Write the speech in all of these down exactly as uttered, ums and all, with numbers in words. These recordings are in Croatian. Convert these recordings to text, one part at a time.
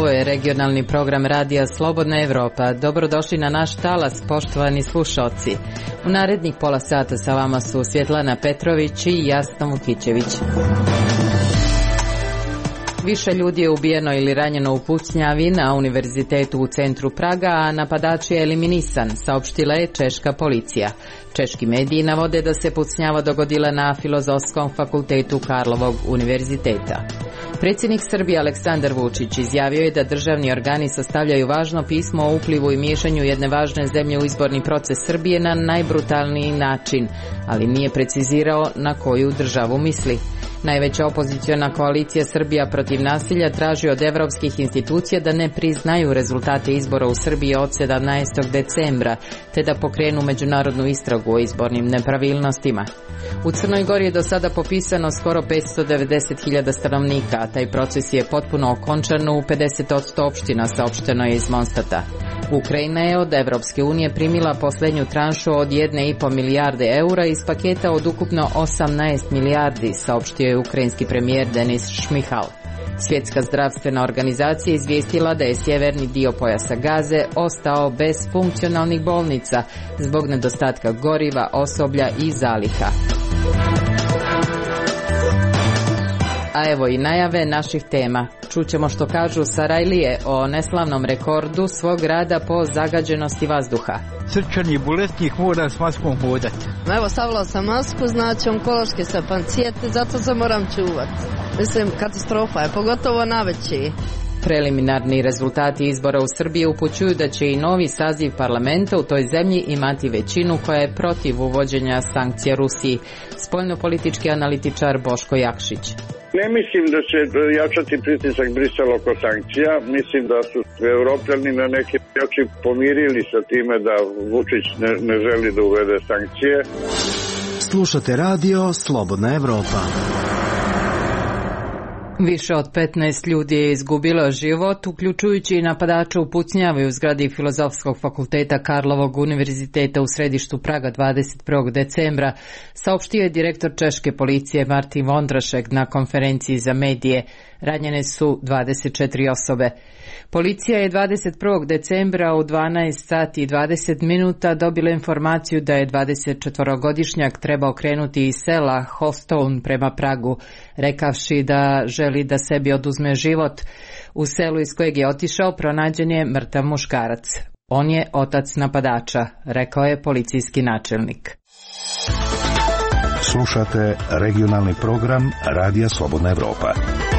je regionalni program radija Slobodna Evropa. Dobrodošli na naš talas, poštovani slušalci. U narednih pola sata sa vama su Svjetlana Petrović i Jasna Vukićević. Više ljudi je ubijeno ili ranjeno u pucnjavi na univerzitetu u centru Praga, a napadač je eliminisan, saopštila je češka policija. Češki mediji navode da se pucnjava dogodila na Filozofskom fakultetu Karlovog univerziteta. Predsjednik Srbije Aleksandar Vučić izjavio je da državni organi sastavljaju važno pismo o uplivu i miješanju jedne važne zemlje u izborni proces Srbije na najbrutalniji način, ali nije precizirao na koju državu misli. Najveća opoziciona koalicija Srbija protiv nasilja traži od evropskih institucija da ne priznaju rezultate izbora u Srbiji od sedamnaestog decembra, te da pokrenu međunarodnu istragu o izbornim nepravilnostima. U Crnoj Gori je do sada popisano skoro petsto devedeset hiljada stanovnika, a taj proces je potpuno okončan u pedeset posto opština, saopšteno je iz Monstata. Ukrajina je od Evropske unije primila posljednju tranšu od jedne i po milijarde eura iz paketa od ukupno osamnaest milijardi, saopštio je ukrajinski premijer Denis Šmihal. Svjetska zdravstvena organizacija izvijestila da je sjeverni dio pojasa Gaze ostao bez funkcionalnih bolnica zbog nedostatka goriva, osoblja i zaliha. A evo i najave naših tema. Čućemo što kažu Sarajlije o neslavnom rekordu svog rada po zagađenosti vazduha. Srčani bolesnik mora s maskom hodati. Evo, stavila sam masku, znači onkološki sam pacijent, zato se moram čuvati. Mislim, katastrofa je, pogotovo naveći. Preliminarni rezultati izbora u Srbiji upućuju da će i novi saziv parlamenta u toj zemlji imati većinu koja je protiv uvođenja sankcija Rusiji. Spoljnopolitički analitičar Boško Jakšić. Ne mislim da će jačati pritisak Brisela oko sankcija. Mislim da su Evropljani na neki način pomirili sa time da Vučić ne, ne želi da uvede sankcije. Slušate radio Slobodna Evropa. Više od petnaest ljudi je izgubilo život, uključujući i napadača u pucnjavi u zgradi Filozofskog fakulteta Karlovog univerziteta u središtu Praga dvadeset prvog decembra, saopštio je direktor češke policije Martin Vondrašek na konferenciji za medije. Ranjene su dvadeset četiri osobe. Policija je dvadeset prvog decembra u dvanaest sati i dvadeset minuta dobila informaciju da je dvadesetčetvorogodišnjak trebao krenuti iz sela Hostovn prema Pragu, rekavši da želi da sebi oduzme život. U selu iz kojeg je otišao pronađen je mrtav muškarac. On je otac napadača, rekao je policijski načelnik. Slušate regionalni program Radija Slobodna Evropa.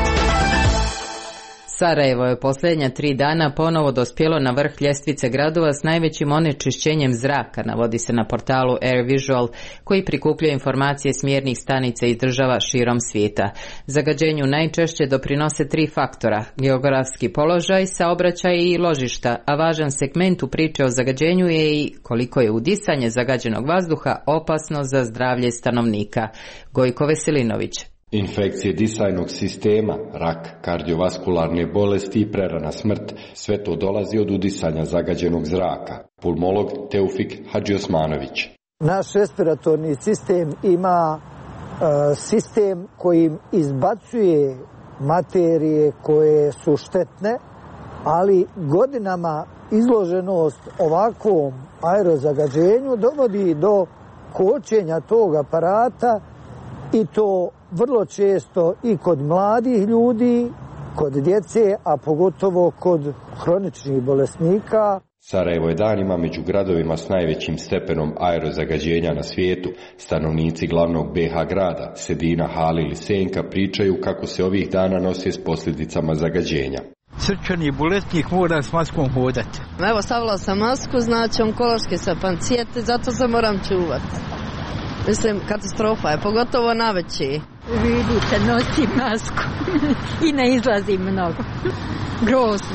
Sarajevo je posljednja tri dana ponovo dospjelo na vrh ljestvice gradova s najvećim onečišćenjem zraka, navodi se na portalu Air Visual, koji prikuplja informacije smjernih stanica iz država širom svijeta. Zagađenju najčešće doprinose tri faktora: geografski položaj, saobraćaj i ložišta, a važan segment u priče o zagađenju je i koliko je udisanje zagađenog vazduha opasno za zdravlje stanovnika. Gojko Veselinović. Infekcije disajnog sistema, rak, kardiovaskularne bolesti i prerana smrt, sve to dolazi od udisanja zagađenog zraka. Pulmolog Teufik Hadžiosmanović. Naš respiratorni sistem ima uh, sistem kojim izbacuje materije koje su štetne, ali godinama izloženost ovakvom aerozagađenju dovodi do kočenja tog aparata, i to vrlo često i kod mladih ljudi, kod djece, a pogotovo kod hroničnih bolesnika. Sarajevo je danima među gradovima s najvećim stepenom aerozagađenja na svijetu. Stanovnici glavnog be ha grada, Sedina, Halil i Senka, pričaju kako se ovih dana nose s posljedicama zagađenja. Srčani bolesnik mora s maskom hodati. Evo, stavila sam masku, znači onkološki sam pacijent, zato se moram čuvati. Mislim, katastrofa je, pogotovo naveći. Vidite, nosim masku i ne izlazim mnogo. Grozno.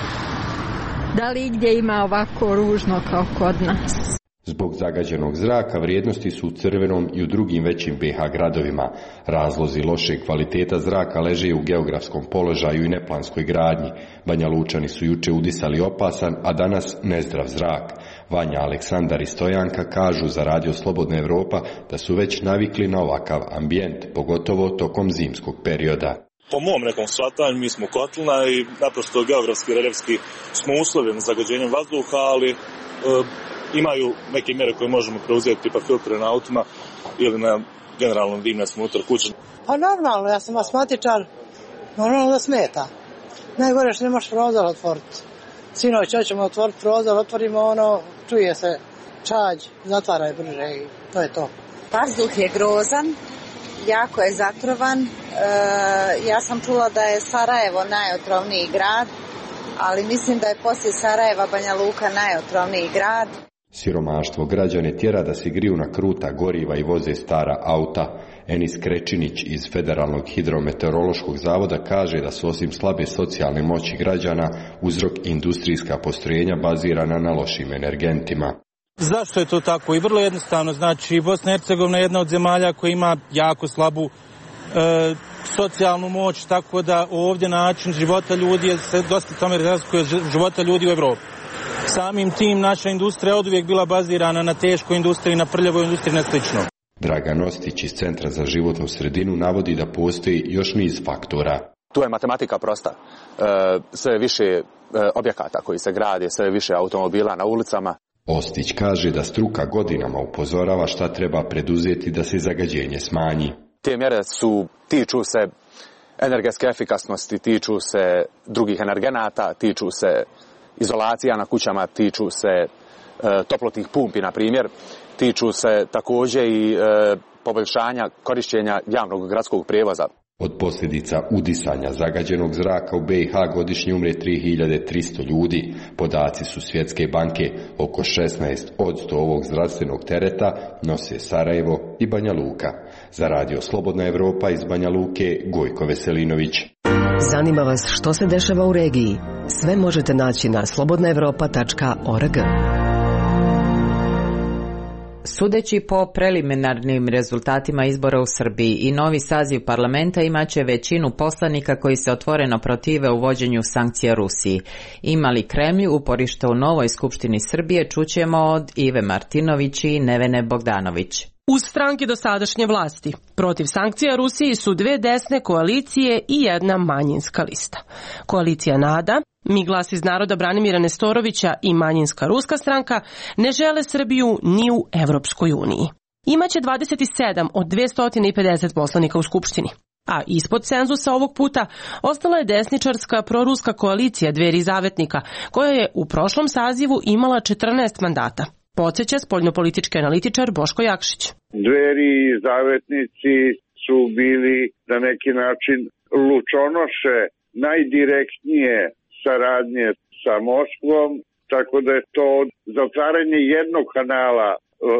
Da li gdje ima ovako ružno kao kod nas? Zbog zagađenog zraka vrijednosti su u Crvenom i u drugim većim be ha gradovima. Razlozi loše kvaliteta zraka leže u geografskom položaju i neplanskoj gradnji. Banja Lučani su juče udisali opasan, a danas nezdrav zrak. Vanja, Aleksandar i Stojanka kažu za Radio Slobodna Evropa da su već navikli na ovakav ambijent, pogotovo tokom zimskog perioda. Po mom nekom shvatanju mi smo kotlina i naprosto geografski, reljefski smo uslovljeni zagađenjem vazduha, ali e, imaju neke mjere koje možemo preuzeti, tipa filtre na autima ili na generalnom dimnjacima unutar kuće. Pa normalno, ja sam asmatičar, normalno da smeta. Najgore što ne možeš prozor otvoriti. Sinoć hoćemo otvoriti prozor, otvorimo ono, čuje se čađ, zatvaraj brže i to je to. Vazduh je grozan, jako je zatrovan. E, ja sam čula da je Sarajevo najotrovniji grad, ali mislim da je poslije Sarajeva Banja Luka najotrovniji grad. Siromaštvo građane tjera da se griju na kruta goriva i voze stara auta. Enis Krečinić iz Federalnog hidrometeorološkog zavoda kaže da su osim slabe socijalne moći građana uzrok industrijska postrojenja bazirana na lošim energentima. Zašto je to tako? I vrlo jednostavno, znači Bosna i Hercegovina je jedna od zemalja koja ima jako slabu e, socijalnu moć, tako da ovdje način života ljudi je se dosta tome razlikuje života ljudi u Evropi. Samim tim naša industrija je oduvijek bila bazirana na teškoj industriji, na prljavoj industriji, na slično. Dragan Ostić iz Centra za životnu sredinu navodi da postoji još niz faktora. Tu je matematika prosta. E, sve više e, objekata koji se grade, sve više automobila na ulicama. Ostić kaže da struka godinama upozorava šta treba preduzeti da se zagađenje smanji. Te mjere su, tiču se energetske efikasnosti, tiču se drugih energenata, tiču se izolacija na kućama, tiču se e, toplotnih pumpi, na primjer, tiču se također i e, poboljšanja korištenja javnog gradskog prijevoza. Od posljedica udisanja zagađenog zraka u B i H godišnje umre tri hiljade tristo ljudi. Podaci su Svjetske banke. Oko šesnaest posto ovog zdravstvenog tereta nose Sarajevo i Banja Luka. Za radio Slobodna Evropa iz Banja Luke, Gojko Veselinović. Zanima vas što se dešava u regiji? Sve možete naći na slobodna evropa tačka org. Sudeći po preliminarnim rezultatima izbora u Srbiji i novi saziv parlamenta imaće većinu poslanika koji se otvoreno protive uvođenju sankcija Rusiji. Ima li Kremlj uporište u novoj Skupštini Srbije, čućemo od Ive Martinović i Nevene Bogdanović. Uz stranke dosadašnje vlasti, protiv sankcija Rusiji su dve desne koalicije i jedna manjinska lista. Koalicija NADA, Mi glas iz naroda Branimira Nestorovića i manjinska ruska stranka ne žele Srbiju ni u Evropskoj uniji. Imaće dvadeset sedam od dvesta pedeset poslanika u Skupštini. A ispod cenzusa ovog puta ostala je desničarska proruska koalicija Dveri i Zavetnika, koja je u prošlom sazivu imala četrnaest mandata. Podsjeća spoljnopolitički analitičar Boško Jakšić. Dveri i Zavetnici su bili na neki način lučonoše najdirektnije saradnje sa Moskvom, tako da je to zatvaranje jednog kanala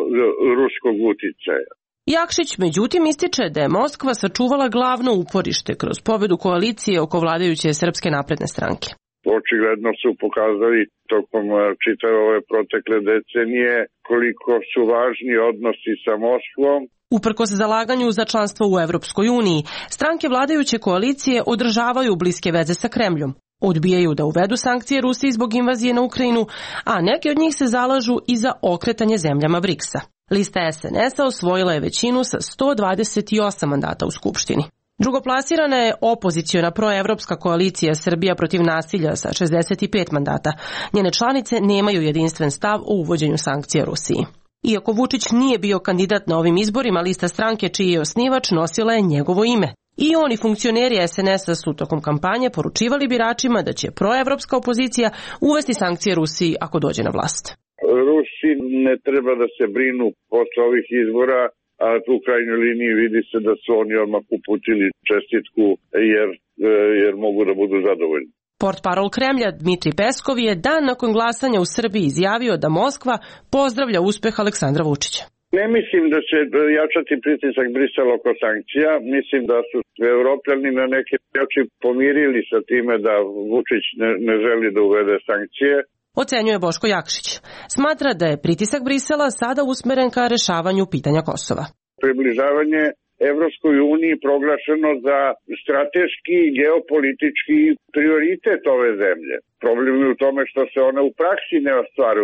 ruskog uticaja. Jakšić međutim ističe da je Moskva sačuvala glavno uporište kroz pobedu koalicije oko vladajuće Srpske napredne stranke. Očigledno su pokazali tokom čitave ove protekle decenije koliko su važni odnosi sa Moskvom. Uprkos zalaganju za članstvo u Evropskoj uniji, stranke vladajuće koalicije održavaju bliske veze sa Kremljom. Odbijaju da uvedu sankcije Rusiji zbog invazije na Ukrajinu, a neki od njih se zalažu i za okretanje zemljama briksa. Lista es en es a osvojila je većinu sa sto dvadeset osam mandata u Skupštini. Drugoplasirana je opoziciona proevropska koalicija Srbija protiv nasilja sa šezdeset pet mandata. Njene članice nemaju jedinstven stav o uvođenju sankcija Rusiji. Iako Vučić nije bio kandidat na ovim izborima, lista stranke čiji je osnivač nosila je njegovo ime. I oni funkcioneri es en es a su tokom kampanje poručivali biračima da će proevropska opozicija uvesti sankcije Rusiji ako dođe na vlast. Rusi ne treba da se brinu posle ovih izbora, a u krajnjoj liniji vidi se da su oni odmah uputili čestitku jer, jer mogu da budu zadovoljni. Portparol Kremlja Dmitri Peskov je dan nakon glasanja u Srbiji izjavio da Moskva pozdravlja uspeh Aleksandra Vučića. Ne mislim da će jačati pritisak Brisela oko sankcija. Mislim da su Evropljani na neke način pomirili sa time da Vučić ne, ne želi da uvede sankcije. Ocenjuje Boško Jakšić. Smatra da je pritisak Brisela sada usmeren ka rešavanju pitanja Kosova. Približavanje Evropskoj uniji proglašeno za strateški i geopolitički prioritet ove zemlje. Problem je u tome što se ona u praksi ne ostvaruje.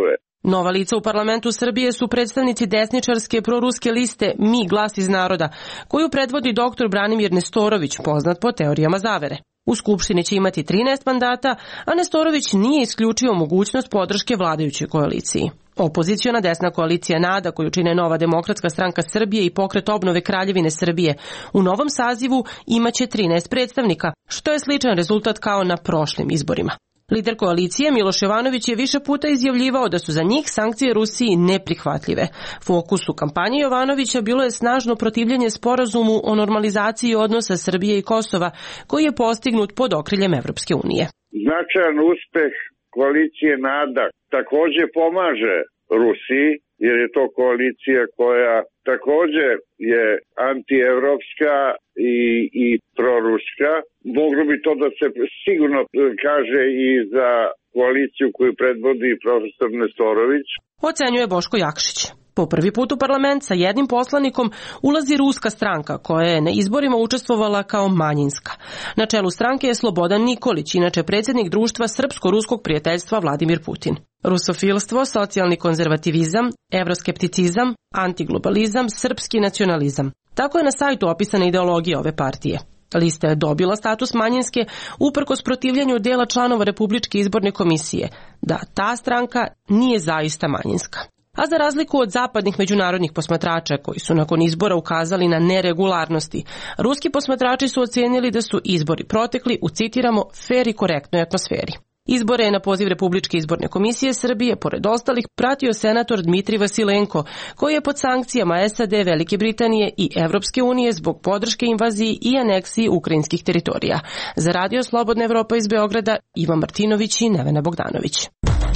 Nova lica u parlamentu Srbije su predstavnici desničarske proruske liste Mi glas iz naroda, koju predvodi doktor Branimir Nestorović, poznat po teorijama zavere. U Skupštini će imati trinaest mandata, a Nestorović nije isključio mogućnost podrške vladajućoj koaliciji. Opoziciona desna koalicija NADA, koju čine Nova demokratska stranka Srbije i Pokret obnove Kraljevine Srbije, u novom sazivu imaće trinaest predstavnika, što je sličan rezultat kao na prošlim izborima. Lider koalicije Miloš Jovanović je više puta izjavljivao da su za njih sankcije Rusiji neprihvatljive. Fokus u kampanji Jovanovića bilo je snažno protivljenje sporazumu o normalizaciji odnosa Srbije i Kosova, koji je postignut pod okriljem Evropske unije. Značajan uspeh koalicije NADA takođe pomaže Rusiji, jer je to koalicija koja takođe je antievropska i, i proruska. Moglo bi to da se sigurno kaže i za koaliciju koju predvodi profesor Nestorović. Ocenjuje Boško Jakšić. Po prvi put u parlament sa jednim poslanikom ulazi ruska stranka koja je na izborima učestvovala kao manjinska. Na čelu stranke je Slobodan Nikolić, inače predsjednik društva Srpsko-ruskog prijateljstva Vladimir Putin. Rusofilstvo, socijalni konzervativizam, evroskepticizam, antiglobalizam, srpski nacionalizam. Tako je na sajtu opisana ideologija ove partije. Lista je dobila status manjinske uprkos protivljenju dela članova Republičke izborne komisije, da ta stranka nije zaista manjinska. A za razliku od zapadnih međunarodnih posmatrača koji su nakon izbora ukazali na neregularnosti, ruski posmatrači su ocenili da su izbori protekli u, citiramo, fer i korektnoj atmosferi. Izbore je na poziv Republičke izborne komisije Srbije, pored ostalih, pratio senator Dmitrij Vasilenko, koji je pod sankcijama S A D, Velike Britanije i Evropske unije zbog podrške invaziji i aneksiji ukrajinskih teritorija. Za Radio Slobodna Evropa iz Beograda, Ivan Martinović i Nevena Bogdanović.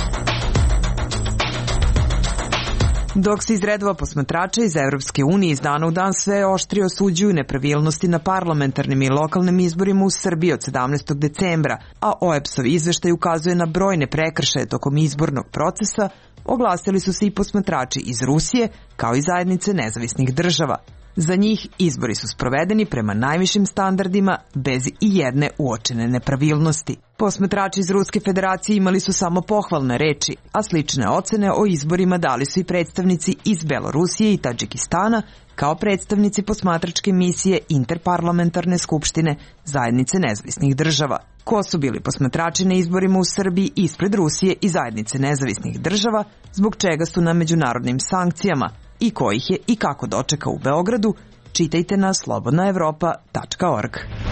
Dok se iz redova posmatrača iz Evropske unije iz dana u dan sve oštrije osuđuju nepravilnosti na parlamentarnim i lokalnim izborima u Srbiji od sedamnaestog decembra, a O E B S-ov izveštaj ukazuje na brojne prekršaje tokom izbornog procesa, oglasili su se i posmatrači iz Rusije, kao i zajednice nezavisnih država. Za njih izbori su sprovedeni prema najvišim standardima, bez i jedne uočene nepravilnosti. Posmatrači iz Ruske federacije imali su samo pohvalne reči, a slične ocene o izborima dali su i predstavnici iz Belorusije i Tadžikistana, kao predstavnici posmatračke misije Interparlamentarne skupštine Zajednice nezavisnih država. Ko su bili posmatrači na izborima u Srbiji ispred Rusije i Zajednice nezavisnih država, zbog čega su na međunarodnim sankcijama, i ko ih je i kako dočeka u Beogradu, čitajte na slobodna evropa tačka org.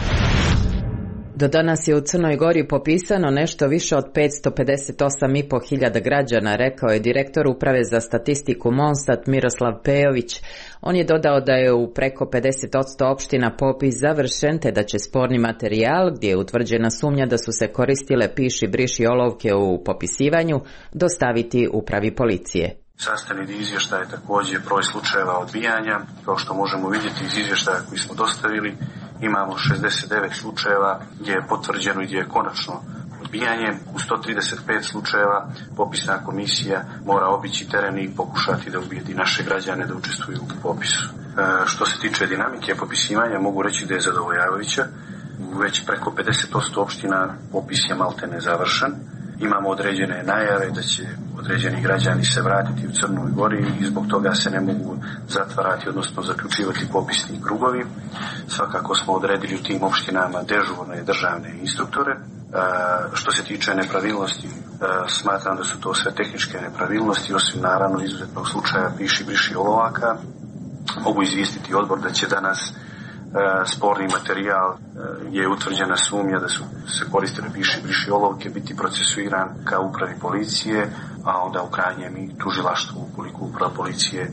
Do danas je u Crnoj Gori popisano nešto više od petsto pedeset osam i po hiljada građana, rekao je direktor Uprave za statistiku Monstat Miroslav Pejović. On je dodao da je u preko pedeset posto opština popis završen, te da će sporni materijal, gdje je utvrđena sumnja da su se koristile piši briši olovke u popisivanju, dostaviti Upravi policije. Sastavni dio izvještaja je također broj slučajeva odbijanja. Kao što možemo vidjeti iz izvještaja koji smo dostavili, imamo šezdeset devet slučajeva gdje je potvrđeno i gdje je konačno odbijanje. U sto trideset pet slučajeva popisna komisija mora obići teren i pokušati da ubijedi naše građane da učestvuju u popisu. E, što se tiče dinamike popisivanja, mogu reći da je zadovoljavajuća. Već preko pedeset posto opština popis je maltene završen. Imamo određene najave da će određeni građani se vratiti u Crnoj Gori i zbog toga se ne mogu zatvarati, odnosno zaključivati popisni krugovi. Svakako smo odredili u tim opštinama dežurne državne instruktore. E, što se tiče nepravilnosti, e, smatram da su to sve tehničke nepravilnosti, osim naravno izuzetnog slučaja piši briši olovaka. Mogu izvijestiti odbor da će danas sporni materijal je utvrđena sumnja da su se koristile piši briši olovke biti procesuiran kao Upravi policije, a onda u krajnjem i tužilaštvu ukoliko Uprava policije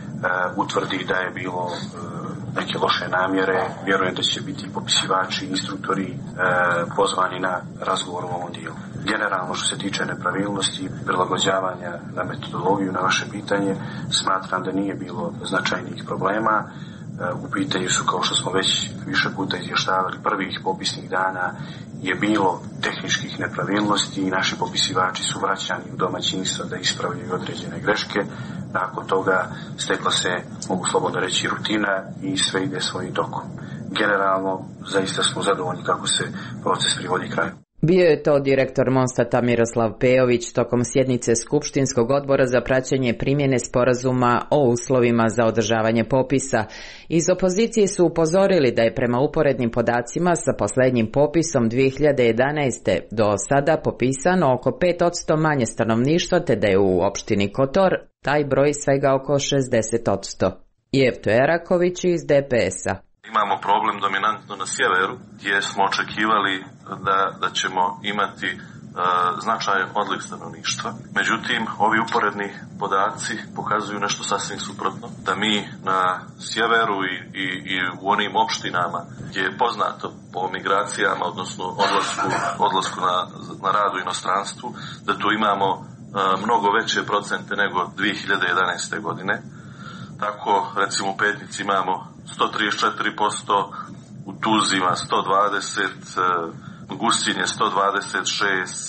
utvrdi da je bilo neke loše namjere. Vjerujem da će biti popisivači, instruktori pozvani na razgovor u ovom dijelu. Generalno što se tiče nepravilnosti, prilagođavanja na metodologiju, na vaše pitanje, smatram da nije bilo značajnih problema. U pitanju su, kao što smo već više puta izvještavali, prvih popisnih dana je bilo tehničkih nepravilnosti i naši popisivači su vraćani u domaćinstva da ispravljaju određene greške. Nakon toga stekla se, mogu slobodno reći, rutina i sve ide svojim tokom. Generalno, zaista smo zadovoljni kako se proces privodi kraju. Bio je to direktor Monstata Miroslav Pejović tokom sjednice Skupštinskog odbora za praćenje primjene sporazuma o uslovima za održavanje popisa. Iz opozicije su upozorili da je prema uporednim podacima sa posljednjim popisom dvije hiljade jedanaeste. do sada popisano oko pet posto manje stanovništva, te da je u opštini Kotor taj broj svega oko šezdeset posto. Jevto Eraković iz D P S-a. Imamo problem dominantno na sjeveru, gdje smo očekivali da, da ćemo imati e, značajan odliv stanovništva. Međutim, ovi uporedni podaci pokazuju nešto sasvim suprotno. Da mi na sjeveru i, i, i u onim opštinama gdje je poznato po migracijama, odnosno odlasku, odlasku na, na radu u inostranstvu, da tu imamo e, mnogo veće procente nego dvije hiljade jedanaeste. godine. Tako, recimo u Petnici imamo sto trideset četiri posto, u Tuzli ima sto dvadeset, u Gusinje sto dvadeset šest,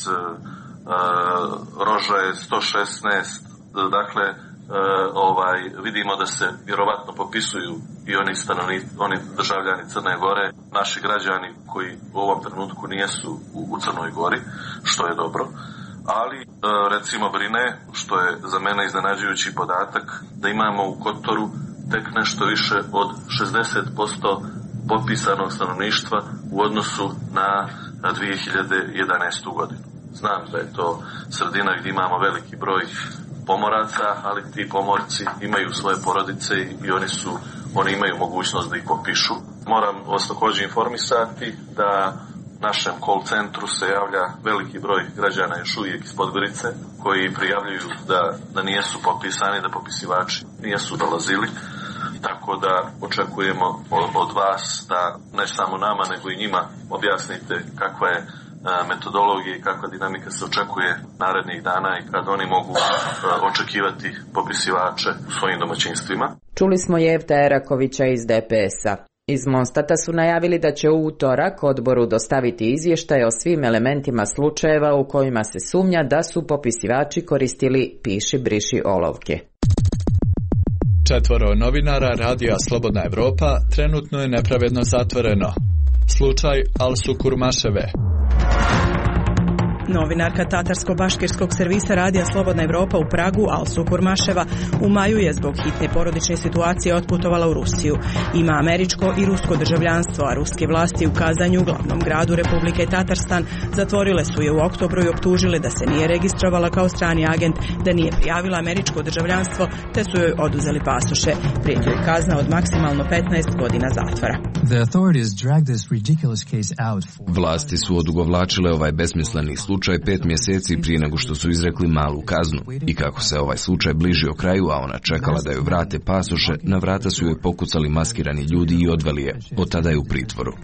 Roža je sto šesnaest, dakle ovaj, vidimo da se vjerovatno popisuju i oni stanovni, oni državljani Crne Gore, naši građani koji u ovom trenutku nijesu u, u Crnoj Gori, što je dobro. Ali recimo brine, što je za mene iznenađujući podatak, da imamo u Kotoru tek nešto više od šezdeset posto popisanog stanovništva u odnosu na dvije hiljade jedanaestu. godinu. Znam da je to sredina gdje imamo veliki broj pomoraca, ali ti pomorci imaju svoje porodice i oni su, oni imaju mogućnost da ih popišu. Moram vas također informisati da našem call centru se javlja veliki broj građana još uvijek iz Podgorice koji prijavljuju da, da nijesu popisani, da popisivači nijesu dolazili. Tako da očekujemo od, od vas da ne samo nama nego i njima objasnite kakva je metodologija i kakva dinamika se očekuje narednih dana i kad oni mogu očekivati popisivače u svojim domaćinstvima. Čuli smo Jevta Erakovića iz D P S-a. Iz Monstata su najavili da će u utorak odboru dostaviti izvještaj o svim elementima slučajeva u kojima se sumnja da su popisivači koristili piši briši olovke. Četvoro novinara Radija Slobodna Evropa trenutno je nepravedno zatvoreno. Slučaj Alsu Kurmaševe. Novinarka Tatarsko-baškirskog servisa Radija Slobodna Evropa u Pragu, Alsu Kurmaševa, u maju je zbog hitne porodične situacije otputovala u Rusiju. Ima američko i rusko državljanstvo, a ruske vlasti u Kazanju, glavnom gradu Republike Tatarstan, zatvorile su je u oktobru i optužile da se nije registrovala kao strani agent, da nije prijavila američko državljanstvo, te su joj oduzeli pasoše. Prijeti joj kazna od maksimalno petnaest godina zatvora. Vlasti su odugovlačile ovaj besmisleni slučaj pet mjeseci prije nego što su izrekli malu kaznu i kako se ovaj slučaj bližio kraju, a ona čekala da joj vrate pasoše, na vrata su joj pokucali maskirani ljudi i odveli je. Od tada je u pritvoru.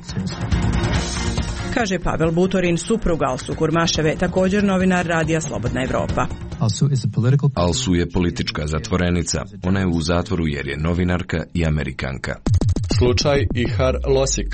Kaže Pavel Butorin, suprug Alsu Kurmaševe, također novinar Radija Slobodna Evropa. Alsu je politička zatvorenica. Ona je u zatvoru jer je novinarka i Amerikanka. Slučaj Ihar Losik.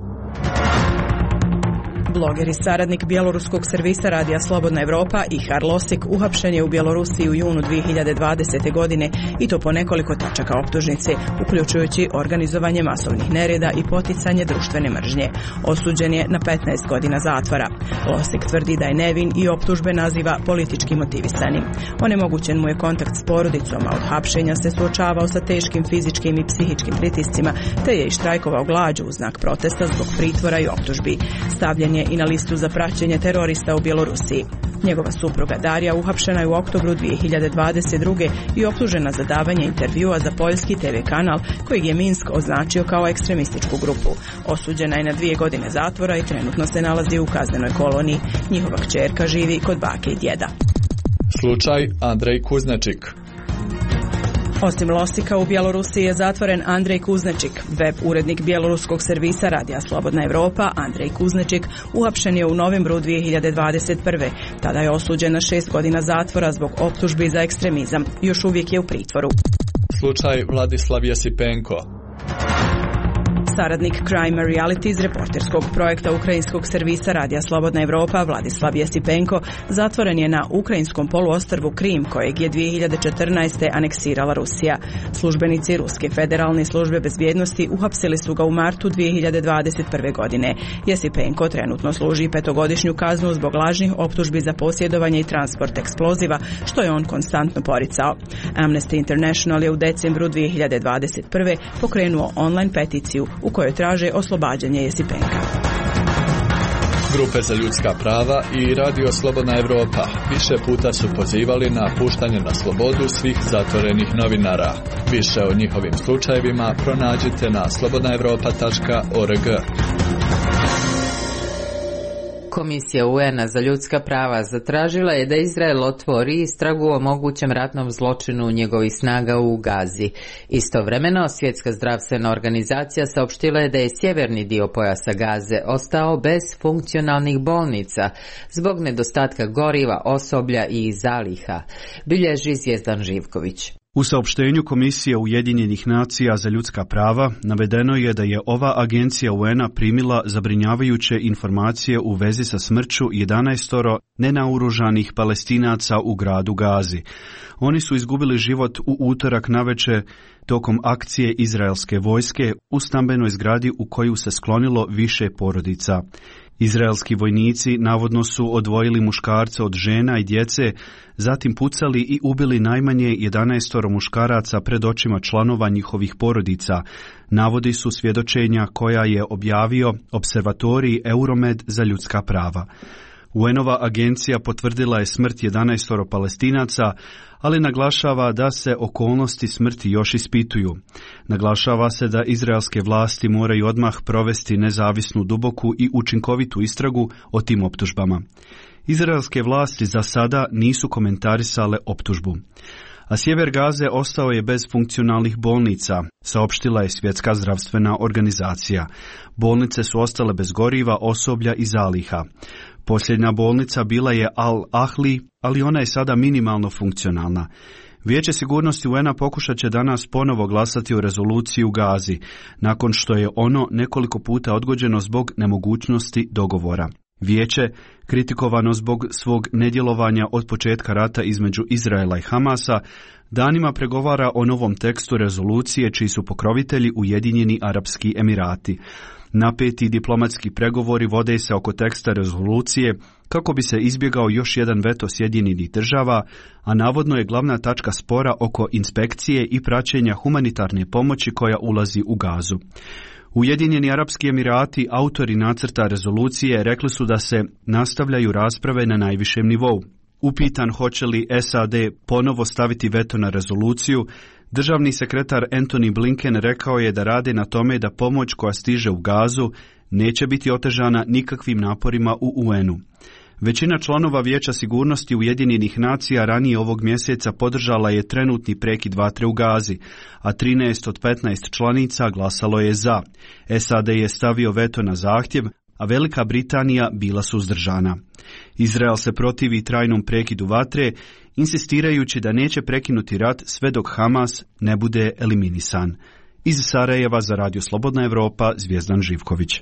Bloger i saradnik bjeloruskog servisa Radija Slobodna Evropa Ihar Losik uhapšen je u Bjelorusiji u junu dvije hiljade dvadesete. godine i to po nekoliko tačaka optužnice, uključujući organizovanje masovnih nereda i poticanje društvene mržnje. Osuđen je na petnaest godina zatvora. Losik tvrdi da je nevin i optužbe naziva politički motivisanim. Onemogućen mu je kontakt s porodicom, a od hapšenja se suočavao sa teškim fizičkim i psihičkim pritiscima, te je i štrajkovao glađu u znak protesta zbog pritvora i optužbi. Stavljen je i na listu za praćenje terorista u Bjelorusiji. Njegova supruga Darija uhapšena je u oktobru dvije hiljade dvadeset druge. i optužena za davanje intervjua za poljski te ve kanal kojeg je Minsk označio kao ekstremističku grupu. Osuđena je na dvije godine zatvora i trenutno se nalazi u kaznenoj koloniji. Njihova kćerka živi kod bake i djeda. Slučaj Andrej Kuznačik. Osim Losika, u Bjelorusiji je zatvoren Andrej Kuznečik. Web urednik bjeloruskog servisa Radija Slobodna Evropa, Andrej Kuznečik, uhapšen je u novembru dvije hiljade dvadeset prve. Tada je osuđen na šest godina zatvora zbog optužbi za ekstremizam. Još uvijek je u pritvoru. Slučaj Vladislav Jesipenko. Saradnik Crime Reality iz reporterskog projekta ukrajinskog servisa Radija Slobodna Evropa Vladislav Jesipenko zatvoren je na ukrajinskom poluostrvu Krim, kojeg je dvije hiljade četrnaeste. aneksirala Rusija. Službenici Ruske federalne službe bezbjednosti uhapsili su ga u martu dvije hiljade dvadeset prve. godine. Jesipenko trenutno služi petogodišnju kaznu zbog lažnih optužbi za posjedovanje i transport eksploziva, što je on konstantno poricao. Amnesty International je u decembru dvije hiljade dvadeset prve. pokrenuo online peticiju u kojoj traže oslobađanje Jesipenka. Grupe za ljudska prava i Radio Slobodna Evropa više puta su pozivali na puštanje na slobodu svih zatvorenih novinara. Više o njihovim slučajevima pronađite na slobodna evropa tačka org. Komisija U N-a za ljudska prava zatražila je da Izrael otvori istragu o mogućem ratnom zločinu njegovih snaga u Gazi. Istovremeno, Svjetska zdravstvena organizacija saopštila je da je sjeverni dio pojasa Gaze ostao bez funkcionalnih bolnica zbog nedostatka goriva, osoblja i zaliha, bilježi Zvijezdan Živković. U saopštenju Komisije Ujedinjenih nacija za ljudska prava navedeno je da je ova agencija U N-a primila zabrinjavajuće informacije u vezi sa smrću jedanaestoro nenaoružanih Palestinaca u gradu Gazi. Oni su izgubili život u utorak navečer tokom akcije izraelske vojske u stambenoj zgradi u koju se sklonilo više porodica. Izraelski vojnici navodno su odvojili muškarce od žena i djece, zatim pucali i ubili najmanje jedanaestoro muškaraca pred očima članova njihovih porodica, navodi su svjedočenja koja je objavio Observatorij Euromed za ljudska prava. U N-ova agencija potvrdila je smrt jedanaestoro Palestinaca, ali naglašava da se okolnosti smrti još ispituju. Naglašava se da izraelske vlasti moraju odmah provesti nezavisnu, duboku i učinkovitu istragu o tim optužbama. Izraelske vlasti za sada nisu komentarisale optužbu. A sjever Gaze ostao je bez funkcionalnih bolnica, saopštila je Svjetska zdravstvena organizacija. Bolnice su ostale bez goriva, osoblja i zaliha. Posljednja bolnica bila je Al-Ahli, ali ona je sada minimalno funkcionalna. Vijeće sigurnosti U N-a pokušat će danas ponovo glasati o rezoluciji u Gazi, nakon što je ono nekoliko puta odgođeno zbog nemogućnosti dogovora. Vijeće, kritikovano zbog svog nedjelovanja od početka rata između Izraela i Hamasa, danima pregovara o novom tekstu rezolucije čiji su pokrovitelji Ujedinjeni Arapski Emirati. Napeti diplomatski pregovori vode se oko teksta rezolucije kako bi se izbjegao još jedan veto Sjedinjenih država, a navodno je glavna tačka spora oko inspekcije i praćenja humanitarne pomoći koja ulazi u Gazu. Ujedinjeni Arapski Emirati, autori nacrta rezolucije, rekli su da se nastavljaju rasprave na najvišem nivou. Upitan hoće li S A D ponovo staviti veto na rezoluciju, državni sekretar Antony Blinken rekao je da rade na tome da pomoć koja stiže u Gazu neće biti otežana nikakvim naporima u U N-u. Većina članova Vijeća sigurnosti Ujedinjenih nacija ranije ovog mjeseca podržala je trenutni prekid vatre u Gazi, a trinaest od petnaest članica glasalo je za. S A D je stavio veto na zahtjev, a Velika Britanija bila suzdržana. Izrael se protivi trajnom prekidu vatre, insistirajući da neće prekinuti rat sve dok Hamas ne bude eliminisan. Iz Sarajeva za Radio Slobodna Evropa, Zvijezdan Živković.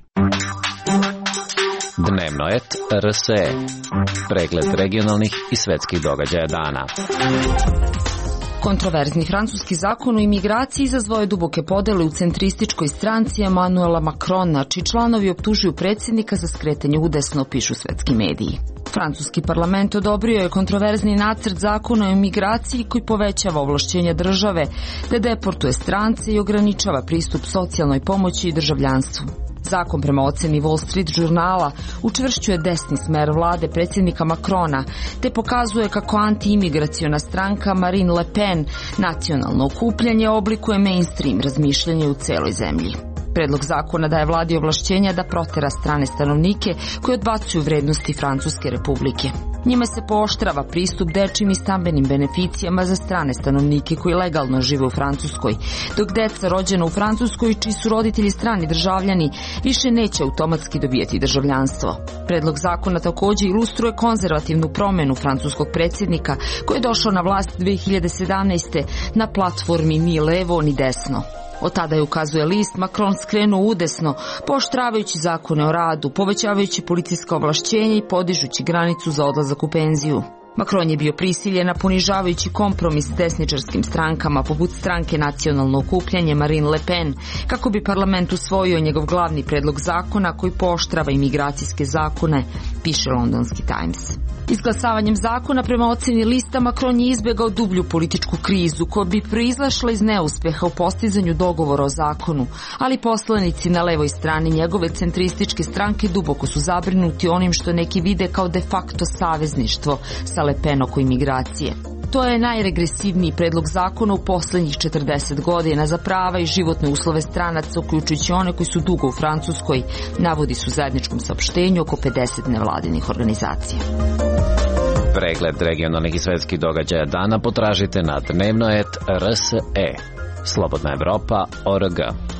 Dnevno et R S E. Pregled regionalnih i svetskih događaja dana. Kontroverzni francuski zakon o imigraciji izazvao je duboke podele u centrističkoj stranci Emmanuela Macrona, čiji članovi optužuju predsjednika za skretanje udesno, pišu svetski mediji. Francuski parlament odobrio je kontroverzni nacrt zakona o imigraciji koji povećava ovlašćenja države da deportuje strance i ograničava pristup socijalnoj pomoći i državljanstvu. Zakon prema oceni Wall Street žurnala učvršćuje desni smer vlade predsjednika Macrona, te pokazuje kako anti-imigraciona stranka Marine Le Pen nacionalno okupljanje oblikuje mainstream razmišljanje u celoj zemlji. Predlog zakona daje vladi ovlašćenja da protera strane stanovnike koji odbacuju vrednosti Francuske republike. Njime se pooštrava pristup dečjim i stambenim beneficijama za strane stanovnike koji legalno žive u Francuskoj, dok deca rođena u Francuskoj čiji su roditelji strani državljani više neće automatski dobijati državljanstvo. Predlog zakona također ilustruje konzervativnu promjenu francuskog predsjednika koji je došao na vlast dvije hiljade sedamnaeste. na platformi ni levo ni desno. Od tada je, ukazuje list, Macron skrenuo udesno, pooštravajući zakone o radu, povećavajući policijska ovlašćenja i podižući granicu za odlazak u penziju. Macron je bio prisiljen na ponižavajući kompromis s desničarskim strankama poput stranke Nacionalno okupljanje Marine Le Pen, kako bi parlament usvojio njegov glavni predlog zakona koji pooštrava imigracijske zakone, piše londonski Times. Izglasavanjem zakona, prema ocjeni lista, Macron je izbjegao dublju političku krizu koja bi proizlašla iz neuspeha u postizanju dogovora o zakonu, ali poslanici na levoj strani njegove centrističke stranke duboko su zabrinuti onim što neki vide kao de facto savezništvo sa Le Pen oko imigracije. To je najregresivniji predlog zakona u posljednjih četrdeset godina za prava i životne uslove stranaca, uključujući one koji su dugo u Francuskoj, navodi su u zajedničkom saopštenju oko pedeset nevladinih organizacija. Pregled regionalnih i svetskih događaja dana potražite na dnevnoet R S E. Slobodna Evropa точка org.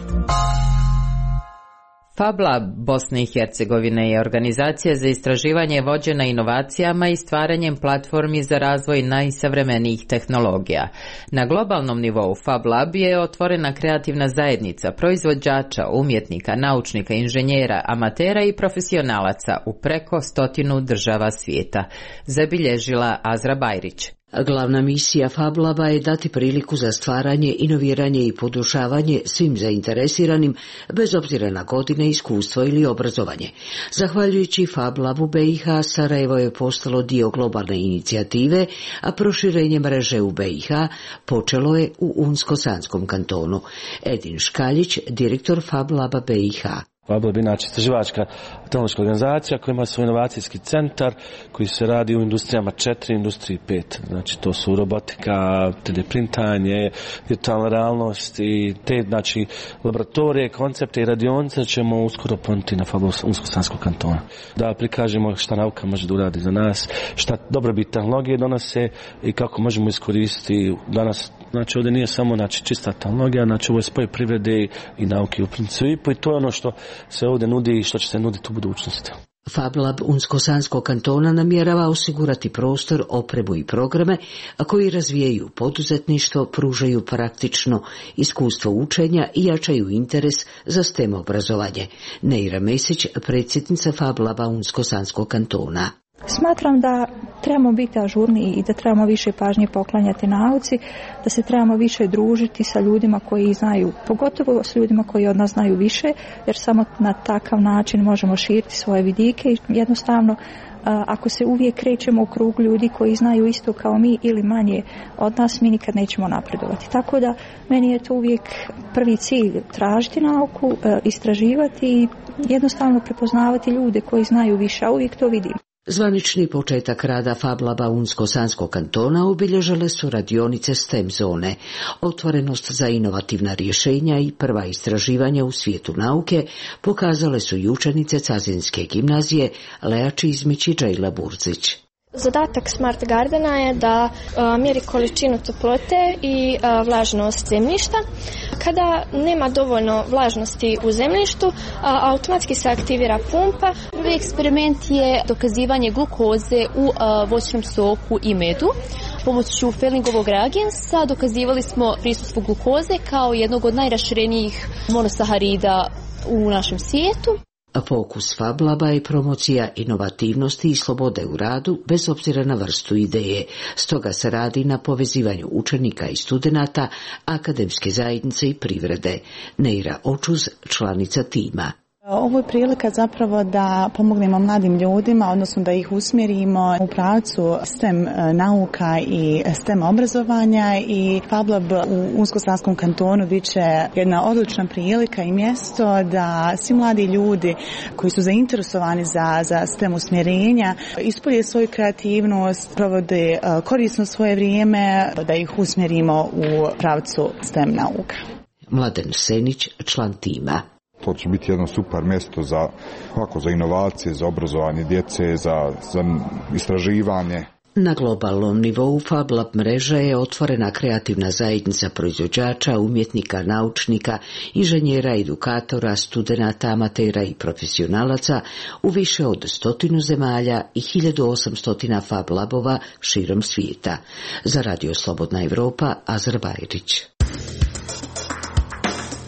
Fab Lab Bosne i Hercegovine je organizacija za istraživanje vođena inovacijama i stvaranjem platformi za razvoj najsavremenijih tehnologija. Na globalnom nivou Fab Lab je otvorena kreativna zajednica proizvođača, umjetnika, naučnika, inženjera, amatera i profesionalaca u preko stotinu država svijeta, zabilježila Azra Bajrić. Glavna misija Fab Laba je dati priliku za stvaranje, inoviranje i podušavanje svim zainteresiranim, bez obzira na godine, iskustvo ili obrazovanje. Zahvaljujući Fab Labu B i H, Sarajevo je postalo dio globalne inicijative, a proširenje mreže u B i H počelo je u Unsko-Sanskom kantonu. Edin Škaljić, direktor Fab Laba B i H. Fab Lab je inače istraživačka tehnološka organizacija koja ima svoj inovacijski centar koji se radi u industrijama četiri, industriji pet. Znači to su robotika, tri D printanje, virtualna realnost i te znači laboratorije, koncepte i radionice ćemo uskoro ponuditi na Fab Labu Unsko-Sanskog kantona. Da prikažemo šta nauka može da uradi za nas, šta dobrobit tehnologije donose i kako možemo iskoristiti danas. Znači ovdje nije samo znači, čista tehnologija, znači ovo je spoj privrede i nauke u principu i to je ono što se ovdje nudi i što će se nuditi u budućnosti. Fab Lab Unsko-Sanskog kantona namjerava osigurati prostor, opremu i programe, a koji razvijaju poduzetništvo, pružaju praktično iskustvo učenja i jačaju interes za STEM obrazovanje. Neira Mesić, predsjednica Fab Laba Unsko-Sanskog kantona. Smatram da trebamo biti ažurniji i da trebamo više pažnje poklanjati nauci, da se trebamo više družiti sa ljudima koji znaju, pogotovo s ljudima koji od nas znaju više, jer samo na takav način možemo širiti svoje vidike i jednostavno ako se uvijek krećemo u krug ljudi koji znaju isto kao mi ili manje od nas, mi nikad nećemo napredovati. Tako da meni je to uvijek prvi cilj, tražiti nauku, istraživati i jednostavno prepoznavati ljude koji znaju više, a uvijek to vidim. Zvanični početak rada Fab Laba Unsko-Sanskog kantona obilježile su radionice STEM zone. Otvorenost za inovativna rješenja i prva istraživanja u svijetu nauke pokazale su i učenice Cazinske gimnazije Lea Čizmić i Džejla Burzić. Zadatak Smart Gardena je da a, mjeri količinu toplote i a, vlažnost zemljišta. Kada nema dovoljno vlažnosti u zemljištu, a, automatski se aktivira pumpa. Prvi eksperiment je dokazivanje glukoze u a, voćnom soku i medu. Pomoću Ferlingovog reagensa dokazivali smo prisustvo glukoze kao jednog od najraširenijih monosaharida u našem svijetu. Fokus Fab Laba je promocija inovativnosti i slobode u radu bez obzira na vrstu ideje. Stoga se radi na povezivanju učenika i studenata, akademske zajednice i privrede. Neira Očuz, članica tima. Ovo je prilika zapravo da pomognemo mladim ljudima, odnosno da ih usmjerimo u pravcu STEM nauka i STEM obrazovanja i Fab Lab u Unsko-Sanskom kantonu bit će jedna odlična prilika i mjesto da svi mladi ljudi koji su zainteresovani za, za STEM usmjerenja ispolje svoju kreativnost, provode korisno svoje vrijeme, da ih usmjerimo u pravcu STEM nauka. Mladen Senić, član tima. To će biti jedno super mjesto za, ovako, za inovacije, za obrazovanje djece, za, za istraživanje. Na globalnom nivou Fab Lab mreža je otvorena kreativna zajednica proizvođača, umjetnika, naučnika, inženjera, edukatora, studenata, amatera i profesionalaca u više od stotinu zemalja i hiljadu osamsto Fab Labova širom svijeta. Za Radio Slobodna Evropa, Azra Bajrić.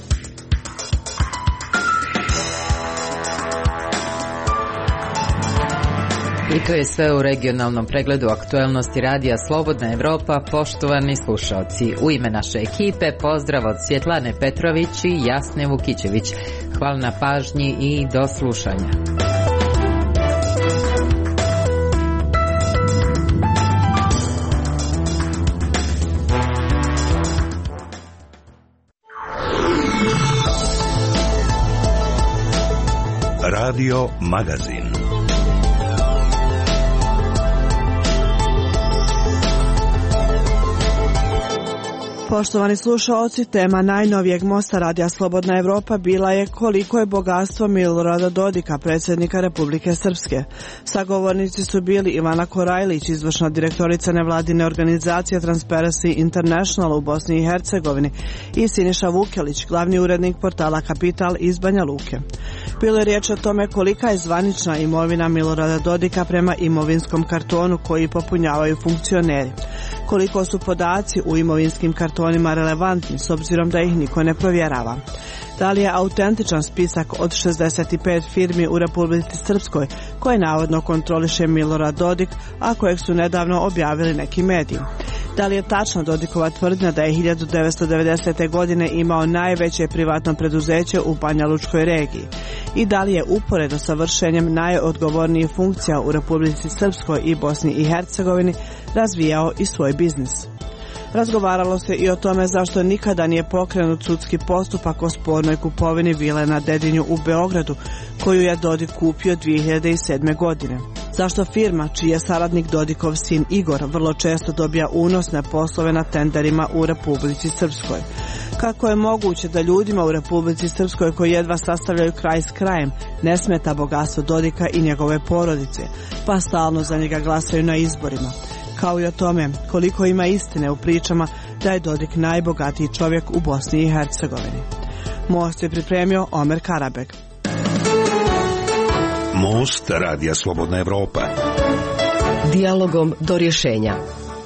I to je sve u regionalnom pregledu aktuelnosti radija Slobodna Evropa, poštovani slušalci. U ime naše ekipe pozdrav od Svjetlane Petrović i Jasne Vukićević. Hvala na pažnji i do slušanja. Radio Magazin. Poštovani slušaoci, tema najnovijeg mosta Radija Slobodna Evropa bila je koliko je bogatstvo Milorada Dodika, predsjednika Republike Srpske. Sagovornici su bili Ivana Korajlić, izvršna direktorica nevladine organizacije Transparency International u Bosni i Hercegovini, i Siniša Vukelić, glavni urednik portala Kapital iz Banja Luke. Bilo je riječ o tome kolika je zvanična imovina Milorada Dodika prema imovinskom kartonu koji popunjavaju funkcioneri. Koliko su podaci u imovinskim kartonima relevantni s obzirom da ih niko ne provjerava. Da li je autentičan spisak od šezdeset pet firmi u Republici Srpskoj koje navodno kontroliše Milorad Dodik, a kojeg su nedavno objavili neki mediji? Da li je tačna Dodikova tvrdnja da je hiljadu devetsto devedesete. godine imao najveće privatno preduzeće u Banja Lučkoj regiji? I da li je uporedo sa vršenjem najodgovornijih funkcija u Republici Srpskoj i Bosni i Hercegovini razvijao i svoj biznis? Razgovaralo se i o tome zašto nikada nije pokrenut sudski postupak o spornoj kupovini vile na Dedinju u Beogradu, koju je Dodik kupio dvije hiljade sedme. godine. Zašto firma, čiji je saradnik Dodikov sin Igor, vrlo često dobija unosne poslove na tenderima u Republici Srpskoj? Kako je moguće da ljudima u Republici Srpskoj koji jedva sastavljaju kraj s krajem ne smeta bogatstvo Dodika i njegove porodice, pa stalno za njega glasaju na izborima? Kao i o tome koliko ima istine u pričama da je Dodik najbogatiji čovjek u Bosni i Hercegovini. Most je pripremio Omer Karabeg. Most Radija Slobodna Evropa. Dijalogom do rješenja.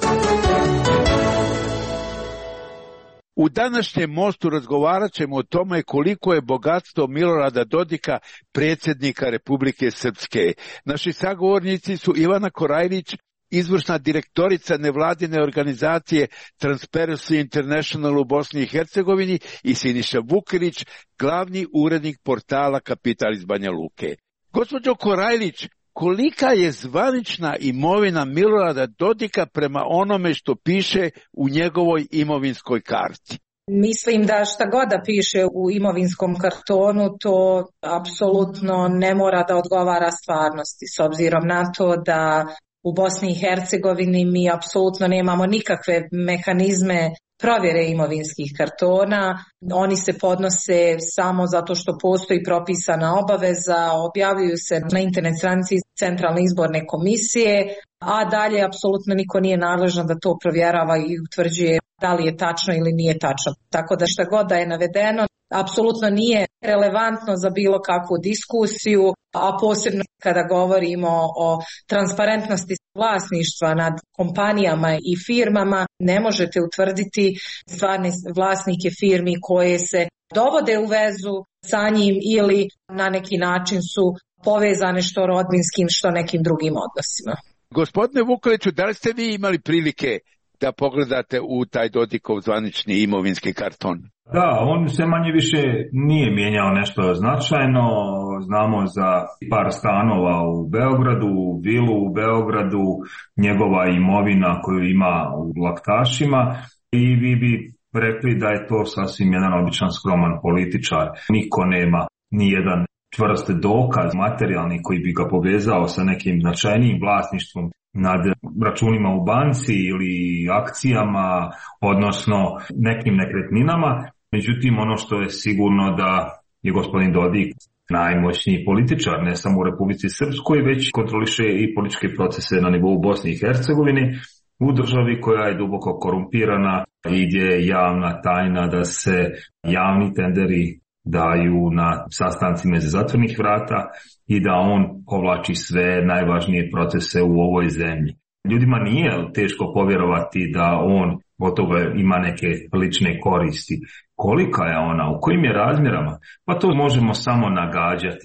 U današnjem mostu razgovarat ćemo o tome koliko je bogatstvo Milorada Dodika, predsjednika Republike Srpske. Naši sagovornici su Ivana Korajlić, izvršna direktorica nevladine organizacije Transparency International u Bosni i Hercegovini, i Siniša Vukelić, glavni urednik portala Kapital iz Banja Luke. Gospođo Korajlić, kolika je zvanična imovina Milorada Dodika prema onome što piše u njegovoj imovinskoj karti? Mislim da šta god da piše u imovinskom kartonu, to apsolutno ne mora da odgovara stvarnosti, s obzirom na to da u Bosni i Hercegovini mi apsolutno nemamo nikakve mehanizme provjere imovinskih kartona. Oni se podnose samo zato što postoji propisana obaveza, objavljuju se na internet stranici Centralne izborne komisije, a dalje apsolutno niko nije nadležan da to provjerava i utvrđuje da li je tačno ili nije tačno. Tako da šta god da je navedeno, apsolutno nije relevantno za bilo kakvu diskusiju, a posebno kada govorimo o transparentnosti vlasništva nad kompanijama i firmama, ne možete utvrditi stvarne vlasnike firmi koje se dovode u vezu sa njim ili na neki način su povezane što rodbinskim, što nekim drugim odnosima. Gospodine Vukeliću, da li ste vi imali prilike da pogledate u taj Dodikov zvanični imovinski karton? Da, on se manje više nije mijenjao nešto značajno. Znamo za par stanova u Beogradu, vilu u Beogradu, njegova imovina koju ima u Laktašima, i vi bi rekli da je to sasvim jedan običan skroman političar. Niko nema ni jedan čvrst dokaz materijalni koji bi ga povezao sa nekim značajnijim vlasništvom nad računima u banci ili akcijama, odnosno nekim nekretninama. Međutim, ono što je sigurno da je gospodin Dodik najmoćniji političar, ne samo u Republici Srpskoj, već kontroliše i političke procese na nivou Bosne i Hercegovine, u državi koja je duboko korumpirana i gdje je javna tajna da se javni tenderi daju na sastancima iza zatvornih vrata i da on povlači sve najvažnije procese u ovoj zemlji. Ljudima nije teško povjerovati da on od toga ima neke lične koristi. Kolika je ona, u kojim je razmjerama? Pa to možemo samo nagađati.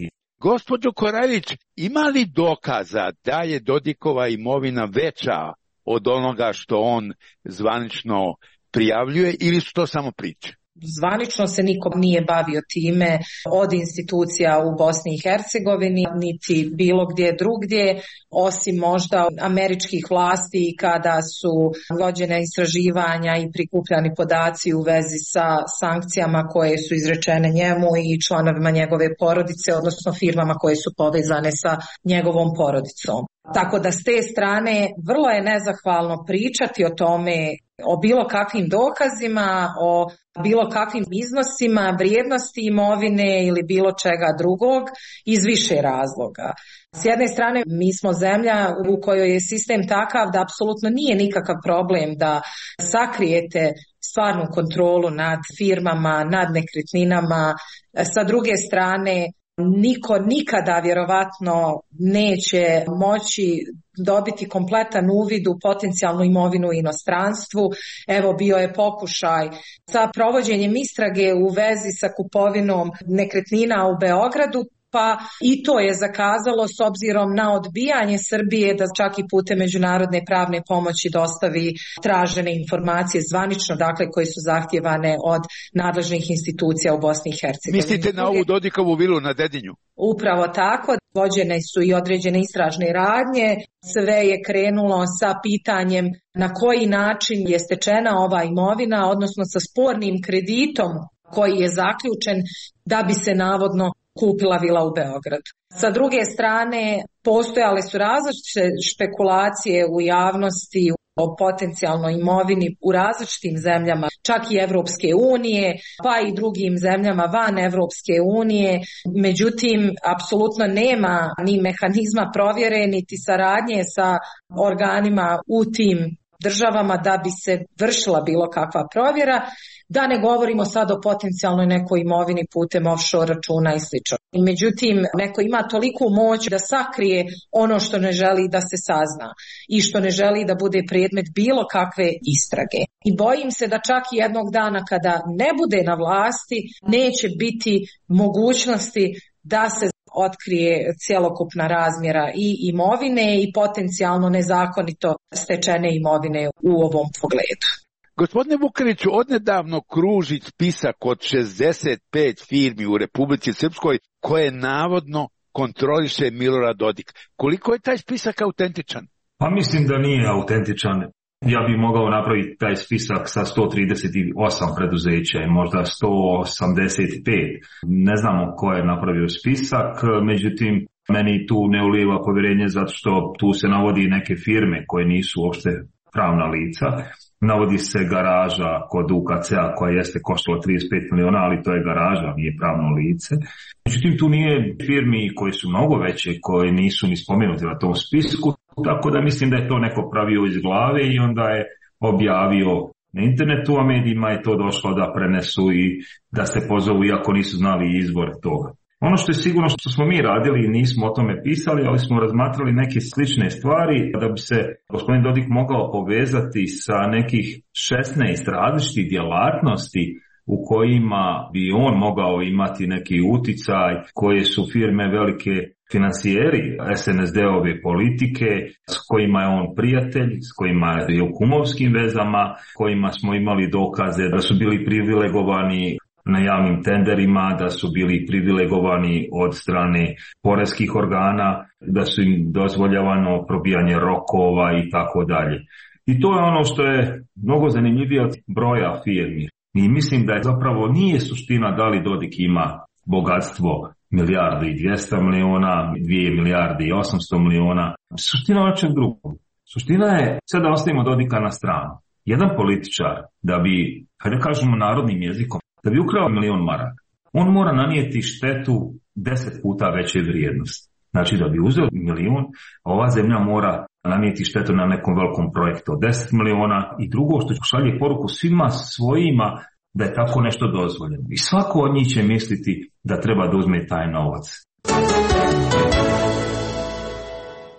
Gospođo Koraljić, ima li dokaza da je Dodikova imovina veća od onoga što on zvanično prijavljuje ili su to samo priče? Zvanično se niko nije bavio time od institucija u Bosni i Hercegovini, niti bilo gdje drugdje, osim možda američkih vlasti kada su vođene istraživanja i prikupljani podaci u vezi sa sankcijama koje su izrečene njemu i članovima njegove porodice, odnosno firmama koje su povezane sa njegovom porodicom. Tako da s te strane vrlo je nezahvalno pričati o tome, o bilo kakvim dokazima, o bilo kakvim iznosima, vrijednosti imovine ili bilo čega drugog iz više razloga. S jedne strane, mi smo zemlja u kojoj je sistem takav da apsolutno nije nikakav problem da sakrijete stvarnu kontrolu nad firmama, nad nekretninama. Sa druge strane, niko nikada vjerovatno neće moći dobiti kompletan uvid u potencijalnu imovinu u inostranstvu. Evo, bio je pokušaj sa provođenjem istrage u vezi sa kupovinom nekretnina u Beogradu, pa i to je zakazalo s obzirom na odbijanje Srbije da čak i putem međunarodne pravne pomoći dostavi tražene informacije zvanično, dakle koje su zahtjevane od nadležnih institucija u Bosni i Hercegovini. Mislite na ovu Dodikovu vilu na Dedinju? Upravo tako, vođene su i određene istražne radnje, sve je krenulo sa pitanjem na koji način je stečena ova imovina, odnosno sa spornim kreditom koji je zaključen da bi se navodno kupila vila u Beogradu. Sa druge strane, postojale su različite špekulacije u javnosti o potencijalnoj imovini u različitim zemljama, čak i Evropske unije, pa i drugim zemljama van Evropske unije. Međutim, apsolutno nema ni mehanizma provjere, niti saradnje sa organima u tim državama da bi se vršila bilo kakva provjera. Da ne govorimo sad o potencijalnoj nekoj imovini putem offshore računa i slično. Međutim, neko ima toliku moć da sakrije ono što ne želi da se sazna i što ne želi da bude predmet bilo kakve istrage. I bojim se da čak i jednog dana kada ne bude na vlasti, neće biti mogućnosti da se otkrije cjelokupna razmjera i imovine i potencijalno nezakonito stečene imovine u ovom pogledu. Gospodine Vukeliću, odnedavno kruži spisak od šezdeset pet firmi u Republici Srpskoj koje navodno kontroliše Milorad Dodik. Koliko je taj spisak autentičan? Pa mislim da nije autentičan. Ja bih mogao napraviti taj spisak sa sto trideset osam preduzeća i možda sto osamdeset pet. Ne znamo ko je napravio spisak, međutim meni tu ne ulijeva povjerenje zato što tu se navodi neke firme koje nisu uopšte pravna lica. Navodi se garaža kod U K C-a koja jeste koštala trideset pet miliona, ali to je garaža, nije pravno lice. Međutim, tu nije firmi koje su mnogo veće, koje nisu ni spomenuti na tom spisku, tako da mislim da je to neko pravio iz glave i onda je objavio na internetu, a medijima je to došlo da prenesu i da se pozovu, iako nisu znali izvor toga. Ono što je sigurno što smo mi radili, nismo o tome pisali, ali smo razmatrali neke slične stvari da bi se gospodin Dodik mogao povezati sa nekih šesnaest različitih djelatnosti u kojima bi on mogao imati neki uticaj, koje su firme velike financijeri S N S D-ove politike, s kojima je on prijatelj, s kojima je u kumovskim vezama, kojima smo imali dokaze da su bili privilegovani na javnim tenderima, da su bili privilegovani od strane poreskih organa, da su im dozvoljavano probijanje rokova i tako dalje. I to je ono što je mnogo zanimljivije od broja firmi. I mislim da je zapravo nije suština da li Dodik ima bogatstvo milijardu i dvjesto miliona, dvije milijarde i osamsto miliona. Suština je očem drugom. Suština je, sad da ostavimo Dodika na stranu. Jedan političar da bi, hajde kažemo narodnim jezikom, da bi ukrao milion maraka, on mora nanijeti štetu deset puta veće vrijednosti. Znači da bi uzeo milion, ova zemlja mora nanijeti štetu na nekom velikom projektu od deset miliona i drugo što šalje poruku svima svojima da je tako nešto dozvoljeno. I svako od njih će misliti da treba da uzme taj novac.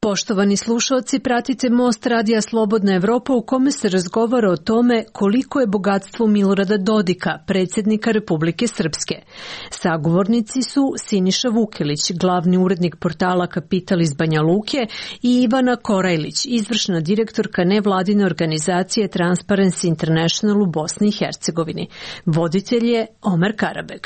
Poštovani slušalci, pratite Most radija Slobodna Evropa u kome se razgovara o tome koliko je bogatstvo Milorada Dodika, predsjednika Republike Srpske. Sagovornici su Siniša Vukelić, glavni urednik portala Kapital iz Banja Luke, i Ivana Korajlić, izvršna direktorka nevladine organizacije Transparency International u Bosni i Hercegovini. Voditelj je Omer Karabeg.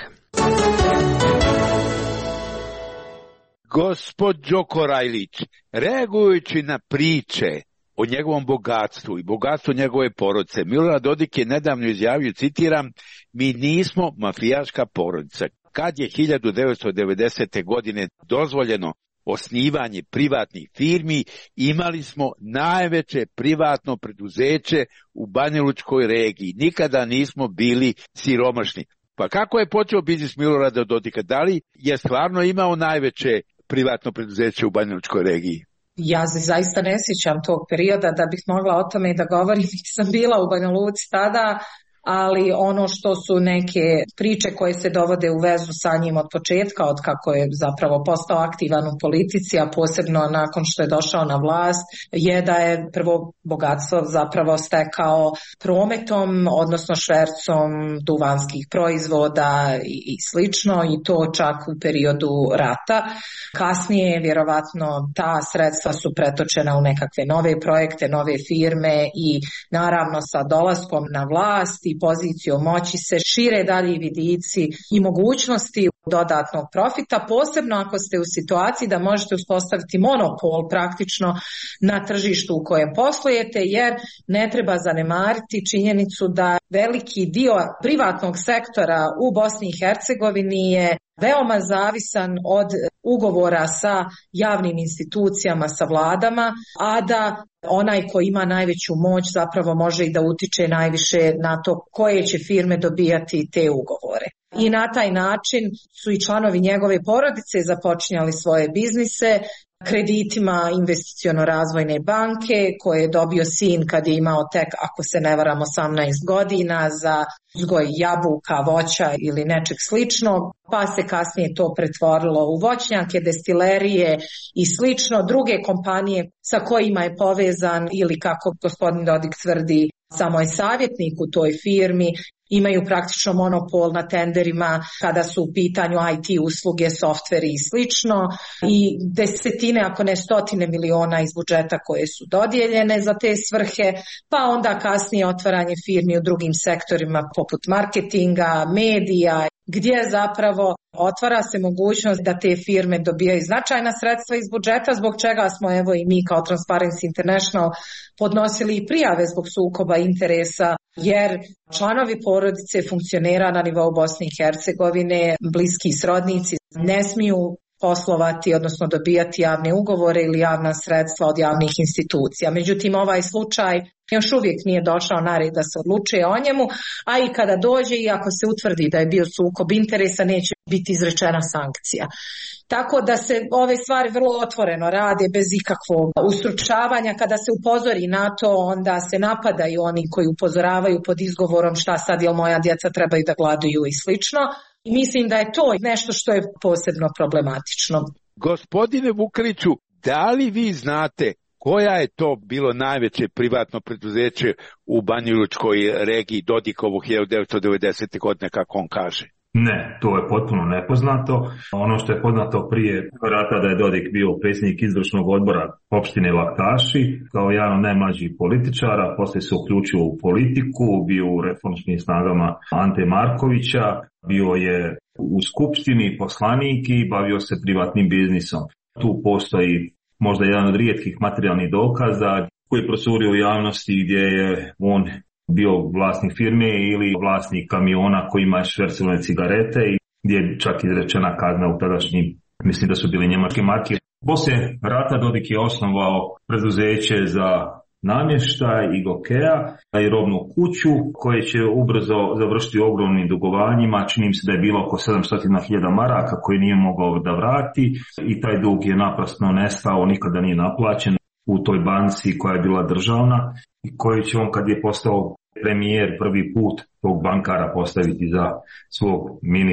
Gospođo Korajlić, reagujući na priče o njegovom bogatstvu i bogatstvu njegove porodice, Milorad Dodik je nedavno izjavio, citiram, mi nismo mafijaška porodica. Kad je hiljadu devetsto devedesete. godine dozvoljeno osnivanje privatnih firmi, imali smo najveće privatno preduzeće u Banjalučkoj regiji. Nikada nismo bili siromašni. Pa kako je počeo biznis Milorada Dodika? Da li je stvarno imao najveće privatno preduzeće u Banjalučkoj regiji? Ja se zaista ne sjećam tog perioda da bih mogla o tome i da govorim, nisam bila u Banja Luci tada, ali ono što su neke priče koje se dovode u vezu sa njim od početka, od kako je zapravo postao aktivan u politici, a posebno nakon što je došao na vlast, je da je prvo bogatstvo zapravo stekao prometom, odnosno švercom duvanskih proizvoda i, i slično, i to čak u periodu rata. Kasnije, vjerovatno, ta sredstva su pretočena u nekakve nove projekte, nove firme i naravno sa dolaskom na vlast i pozicijom moći se šire dalji vidici i mogućnosti dodatnog profita, posebno ako ste u situaciji da možete uspostaviti monopol praktično na tržištu u kojem poslujete, jer ne treba zanemariti činjenicu da veliki dio privatnog sektora u Bosni i Hercegovini je veoma zavisan od ugovora sa javnim institucijama, sa vladama, a da onaj ko ima najveću moć zapravo može i da utiče najviše na to koje će firme dobijati te ugovore. I na taj način su i članovi njegove porodice započinjali svoje biznise kreditima investiciono-razvojne banke koje je dobio sin kad je imao tek, ako se ne varam, osamnaest godina za uzgoj jabuka, voća ili nečeg sličnog, pa se kasnije to pretvorilo u voćnjake, destilerije i slično, druge kompanije sa kojima je povezan ili, kako gospodin Dodik tvrdi, samo je savjetnik u toj firmi, imaju praktično monopol na tenderima kada su u pitanju I T usluge, softveri i slično, i desetine, ako ne stotine miliona iz budžeta koje su dodijeljene za te svrhe, pa onda kasnije otvaranje firmi u drugim sektorima poput marketinga, medija, gdje zapravo otvara se mogućnost da te firme dobijaju značajna sredstva iz budžeta, zbog čega smo evo i mi kao Transparency International podnosili i prijave zbog sukoba interesa, jer članovi porodice funkcionera na nivou Bosne i Hercegovine, bliski srodnici, ne smiju poslovati, odnosno dobijati javne ugovore ili javna sredstva od javnih institucija. Međutim, ovaj slučaj još uvijek nije došao na red da se odlučuje o njemu, a i kada dođe i ako se utvrdi da je bio sukob interesa, neće biti izrečena sankcija. Tako da se ove stvari vrlo otvoreno rade bez ikakvog ustručavanja. Kada se upozori na to, onda se napadaju oni koji upozoravaju pod izgovorom šta sad, jel moja djeca trebaju da gladuju i slično. I mislim da je to nešto što je posebno problematično. Gospodine Vukeliću, da li vi znate koja je to bilo najveće privatno preduzeće u Banjalučkoj regiji Dodikovu hiljadu devetsto devedesete. godine, kako on kaže? Ne, to je potpuno nepoznato. Ono što je poznato prije rata da je Dodik bio predsjednik izvršnog odbora opštine Laktaši kao jedan od najmlađih političara, poslije se uključio u politiku, bio u reformskim snagama Ante Markovića, bio je u skupštini poslanik i bavio se privatnim biznisom. Tu postoji možda jedan od rijetkih materijalnih dokaza koji je procurio u javnosti gdje je on bio vlasnik firme ili vlasnik kamiona koji ima švercovane cigarete i gdje je čak izrečena kazna u tadašnjim, mislim da su bili njemačke marke. Poslije rata Dodik je osnovao preduzeće za namještaj i Gokea i robnu kuću koje će ubrzo završiti ogromnim dugovanjima. Čini mi se da je bilo oko sedamsto hiljada maraka koje nije mogao da vrati i taj dug je naprosto nestao, nikada nije naplaćen u toj banci koja je bila državna i koju će on, kad je postao premijer, prvi put tog bankara postaviti za svog ministra.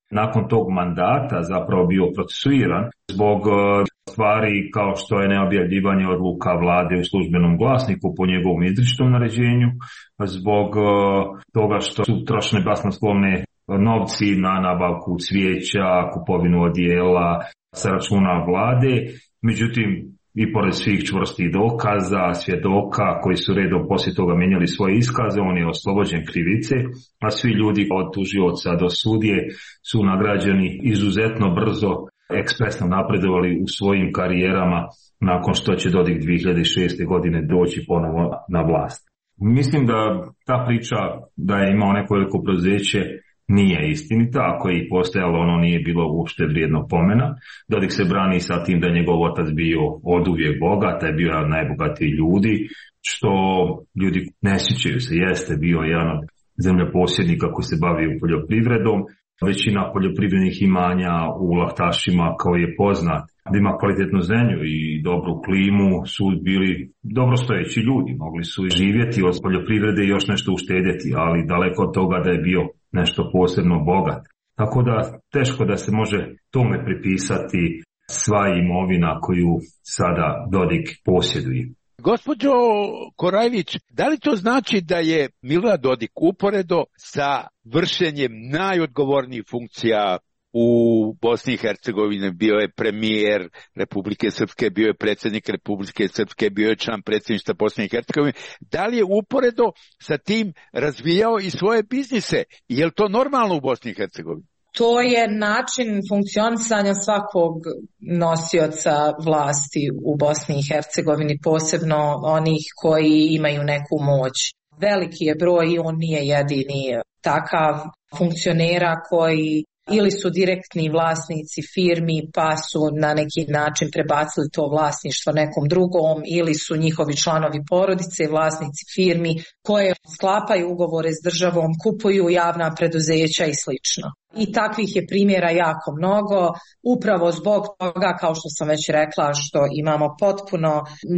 nakon tog mandata zapravo bio procesuiran zbog stvari kao što je neobjavljivanje odluka vlade u službenom glasniku po njegovom izričitom naređenju, zbog toga što su trošene basnoslovne novci na nabavku cvijeća, kupovinu odijela sa računa vlade. Međutim, i pored svih čvrstih dokaza, svjedoka koji su redom poslije toga mijenjali svoje iskaze, on je oslobođen krivice, a svi ljudi od tužioca do sudije su nagrađeni izuzetno brzo, ekspresno napredovali u svojim karijerama nakon što će Dodik dvije hiljade šeste. godine doći ponovo na vlast. Mislim da ta priča da je imao neko veliko preduzeće nije istinita, ako je i postojalo, ono nije bilo uopšte vrijedno pomena. Dodik se brani sa tim da je njegov otac bio oduvijek bogat, da je bio jedan od najbogatijih ljudi, što ljudi ne sjećaju se, jeste bio jedan od zemljoposjednika koji se bavio poljoprivredom. Većina poljoprivrednih imanja u Lahtašima, kao je poznat, da ima kvalitetnu zemlju i dobru klimu, su bili dobrostojeći ljudi, mogli su živjeti od poljoprivrede i još nešto uštedjeti, ali daleko od toga da je bio nešto posebno bogat. Tako da teško da se može tome pripisati sva imovina koju sada Dodik posjeduje. Gospođo Korajvić, da li to znači da je Milorad Dodik uporedo sa vršenjem najodgovornijih funkcija u Bosni i Hercegovini, bio je premijer Republike Srpske, bio je predsjednik Republike Srpske, bio je član predsjedništva Bosne i Hercegovine, da li je uporedo sa tim razvijao i svoje biznise? Je li to normalno u Bosni i Hercegovini? To je način funkcionisanja svakog nosioca vlasti u Bosni i Hercegovini, posebno onih koji imaju neku moć. Veliki je broj i on nije jedini takav funkcionera koji ili su direktni vlasnici firmi pa su na neki način prebacili to vlasništvo nekom drugom, ili su njihovi članovi porodice vlasnici firmi koje sklapaju ugovore s državom, kupuju javna preduzeća i slično. I takvih je primjera jako mnogo, upravo zbog toga, kao što sam već rekla, što imamo potpuno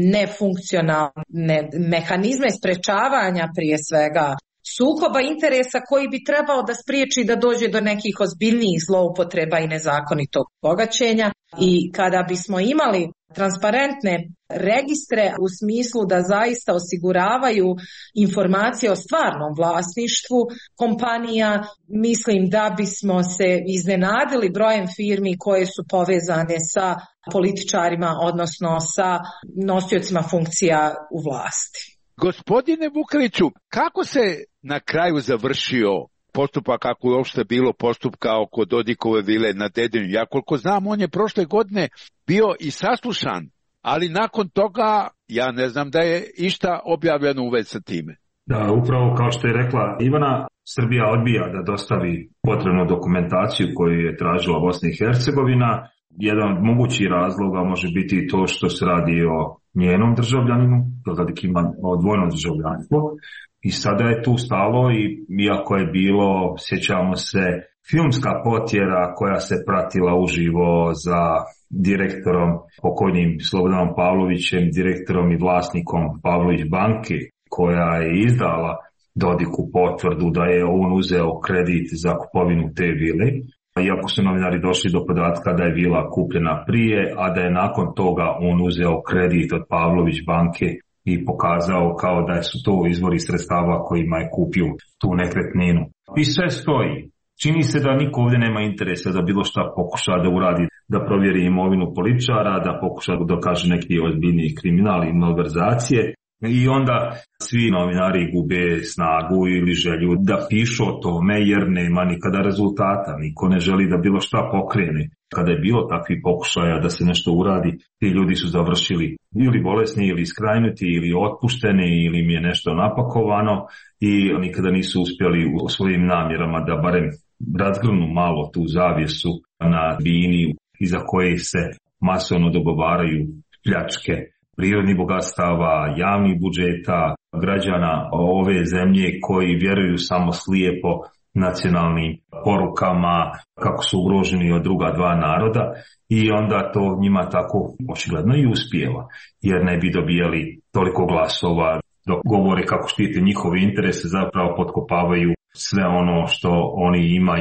nefunkcionalne mehanizme sprečavanja prije svega sukoba interesa koji bi trebao da spriječi da dođe do nekih ozbiljnijih zloupotreba i nezakonitog bogaćenja. I kada bismo imali transparentne registre u smislu da zaista osiguravaju informacije o stvarnom vlasništvu kompanija, mislim da bismo se iznenadili brojem firmi koje su povezane sa političarima, odnosno sa nosiocima funkcija u vlasti. Gospodine Vukeliću, kako se na kraju završio postupak, kako je uopšte bilo postupka oko Dodikove vile na Dedinju? Ja koliko znam, on je prošle godine bio i saslušan, ali nakon toga ja ne znam da je išta objavljeno u vezi sa time. Da, upravo kao što je rekla Ivana, Srbija odbija da dostavi potrebnu dokumentaciju koju je tražila Bosna i Hercegovina. Jedan od mogućih razloga može biti to što se radi o njenom državljaninu, Dodik ima dvojno državljanstvo, i sada je tu stalo, i iako je bilo, sjećamo se, filmska potjera koja se pratila uživo za direktorom, pokojnim Slobodanom Pavlovićem, direktorom i vlasnikom Pavlović banke, koja je izdala Dodiku potvrdu da je on uzeo kredit za kupovinu te vile. Iako su novinari došli do podatka da je vila kupljena prije, a da je nakon toga on uzeo kredit od Pavlović banke i pokazao kao da su to izvori sredstava kojima je kupio tu nekretninu. I sve stoji. Čini se da niko ovdje nema interesa da bilo šta pokuša da uradi, da provjeri imovinu političara, da pokuša da dokaže neki ozbiljniji kriminal i malverzacije. I onda svi novinari gube snagu ili želju da pišu o tome, jer nema nikada rezultata. Niko ne želi da bilo šta pokrene. Kada je bilo takvih pokušaja da se nešto uradi, ti ljudi su završili ili bolesni, ili iskrajnuti, ili otpušteni, ili im je nešto napakovano, i nikada nisu uspjeli u svojim namjerama da barem razgrnu malo tu zavjesu na bini iza koje se masovno dogovaraju pljačke prirodnih bogatstava, javnih budžeta, građana ove zemlje koji vjeruju samo slijepo nacionalnim porukama kako su ugroženi od druga dva naroda, i onda to njima tako očigledno i uspijeva, jer ne bi dobijali toliko glasova dok govore kako štite njihove interese, zapravo potkopavaju sve ono što oni imaju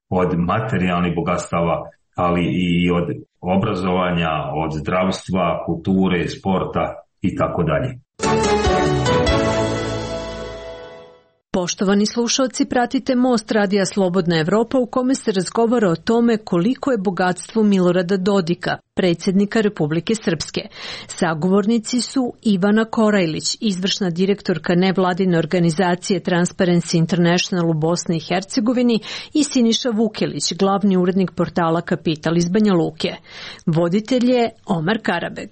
od materijalnih bogatstava, ali i od obrazovanja, od zdravstva, kulture, sporta i tako dalje. Poštovani slušalci, pratite Most Radija Slobodna Evropa u kome se razgovara o tome koliko je bogatstvo Milorada Dodika, predsjednika Republike Srpske. Sagovornici su Ivana Korajlić, izvršna direktorka nevladine organizacije Transparency International u Bosni i Hercegovini, i Siniša Vukelić, glavni urednik portala Kapital iz Banja Luke. Voditelj je Omar Karabeg.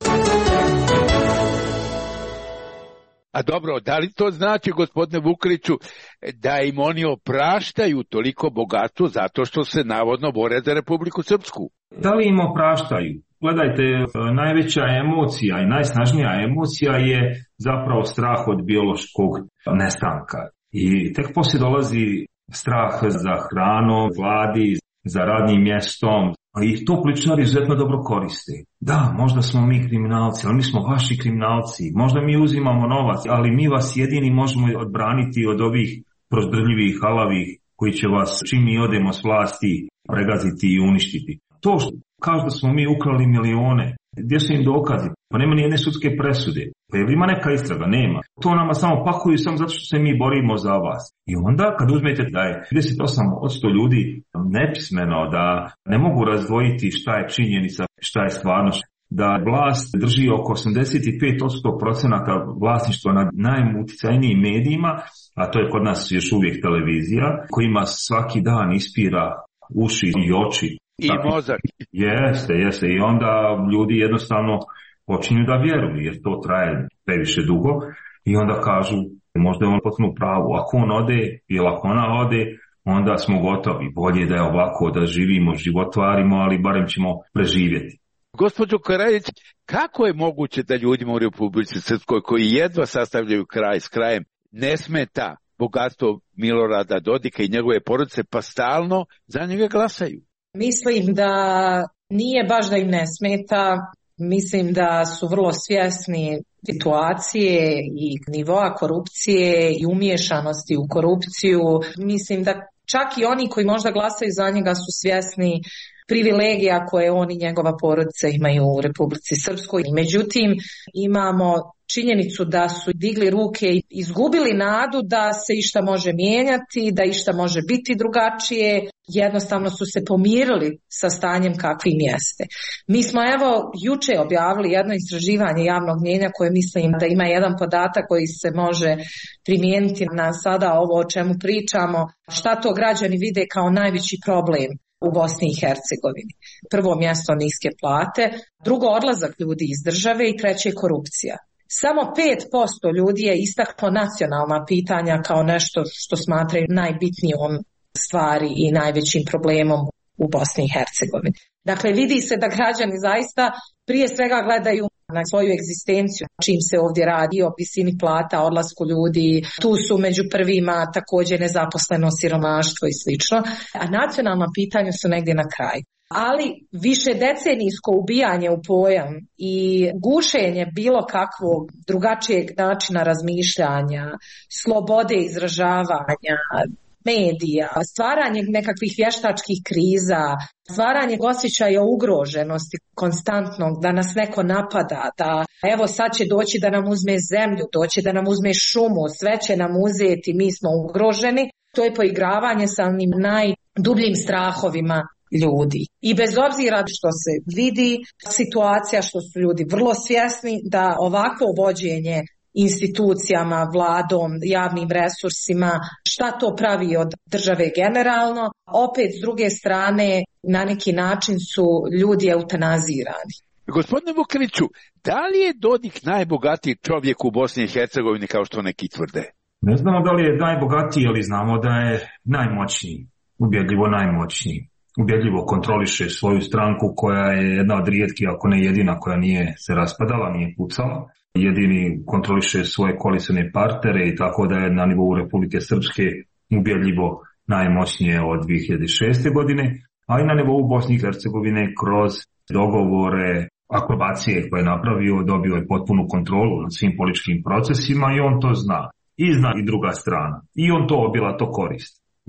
A dobro, da li to znači, gospodine Vukeliću, da im oni opraštaju toliko bogatstvo zato što se navodno bore za Republiku Srpsku? Da li im opraštaju? Gledajte, najveća emocija i najsnažnija emocija je zapravo strah od biološkog nestanka. I tek poslije dolazi strah za hranom, gladi, za radnim mjestom. I to političari izuzetno dobro koriste. Da, možda smo mi kriminalci, ali mi smo vaši kriminalci. Možda mi uzimamo novac, ali mi vas jedini možemo odbraniti od ovih prozdrljivih, halavih, koji će vas, čim mi odemo s vlasti, pregaziti i uništiti. To što kažu da smo mi ukrali milione, gdje su im dokazi? Pa nema nijedne sudske presude. Pa je li ima neka istraga? Nema. To nama samo pakuju samo zato što se mi borimo za vas. I onda kad uzmete da je trideset osam posto ljudi nepismeno, da ne mogu razdvojiti šta je činjenica, šta je stvarnost, da vlast drži oko osamdeset pet procenata vlasništva nad najuticajnijim medijima, a to je kod nas još uvijek televizija, kojima svaki dan ispira uši i oči. I mozak. Jeste, jeste. I onda ljudi jednostavno počinju da vjeruju, jer to traje previše dugo, i onda kažu, možda je on potpuno pravo, ako on ode ili ako ona ode, onda smo gotovi. Bolje da je ovako, da živimo, životvarimo, ali barem ćemo preživjeti. Gospođo Korajlić, kako je moguće da ljudima u Republici Srpskoj, koji jedva sastavljaju kraj s krajem, ne smeta bogatstvo Milorada Dodika i njegove porodice, pa stalno za njega glasaju? Mislim da nije baš da im ne smeta, mislim da su vrlo svjesni situacije i nivoa korupcije i umiješanosti u korupciju. Mislim da čak i oni koji možda glasaju za njega su svjesni privilegija koje on i njegova porodica imaju u Republici Srpskoj. Međutim, imamo činjenicu da su digli ruke i izgubili nadu da se išta može mijenjati, da išta može biti drugačije. Jednostavno su se pomirili sa stanjem kakvim jeste. Mi smo evo juče objavili jedno istraživanje javnog mnijenja koje mislim da ima jedan podatak koji se može primijeniti na sada ovo o čemu pričamo. Šta to građani vide kao najveći problem u Bosni i Hercegovini? Prvo mjesto niske plate, drugo odlazak ljudi iz države i treće korupcija. Samo pet posto ljudi je istaklo nacionalna pitanja kao nešto što smatraju najbitnijom stvari i najvećim problemom u Bosni i Hercegovini. Dakle, vidi se da građani zaista prije svega gledaju na svoju egzistenciju, čim se ovdje radi o visini plata, odlasku ljudi. Tu su među prvima također nezaposleno, siromaštvo i slično, a nacionalna pitanja su negdje na kraju. Ali više decenijsko ubijanje u pojam i gušenje bilo kakvog drugačijeg načina razmišljanja, slobode izražavanja, medija, stvaranje nekakvih vještačkih kriza, stvaranje osjećaja ugroženosti konstantnog, da nas neko napada, da evo sad će doći da nam uzme zemlju, doći da nam uzme šumu, sve će nam uzeti, mi smo ugroženi. To je poigravanje sa onim najdubljim strahovima ljudi. I bez obzira što se vidi situacija, što su ljudi vrlo svjesni da ovakvo vođenje institucijama, vladom, javnim resursima, šta to pravi od države generalno, opet s druge strane na neki način su ljudi eutanazirani. Gospodine Vukeliću, da li je Dodik najbogatiji čovjek u Bosni i Hercegovini kao što neki tvrde? Ne znamo da li je najbogatiji, ali znamo da je najmoćniji, ubjedljivo najmoćniji. Ubjedljivo kontroliše svoju stranku koja je jedna od rijetkih, ako ne jedina, koja nije se raspadala, nije pucala. Jedini kontroliše svoje koalicione partnere i tako da je na nivou Republike Srpske ubjedljivo najmoćnije od dvije hiljade šeste. godine, a i na nivou Bosne i Hercegovine kroz dogovore, akrobacije koje je napravio, dobio je potpunu kontrolu nad svim političkim procesima i on to zna. I zna i druga strana. I on to obilato koristi.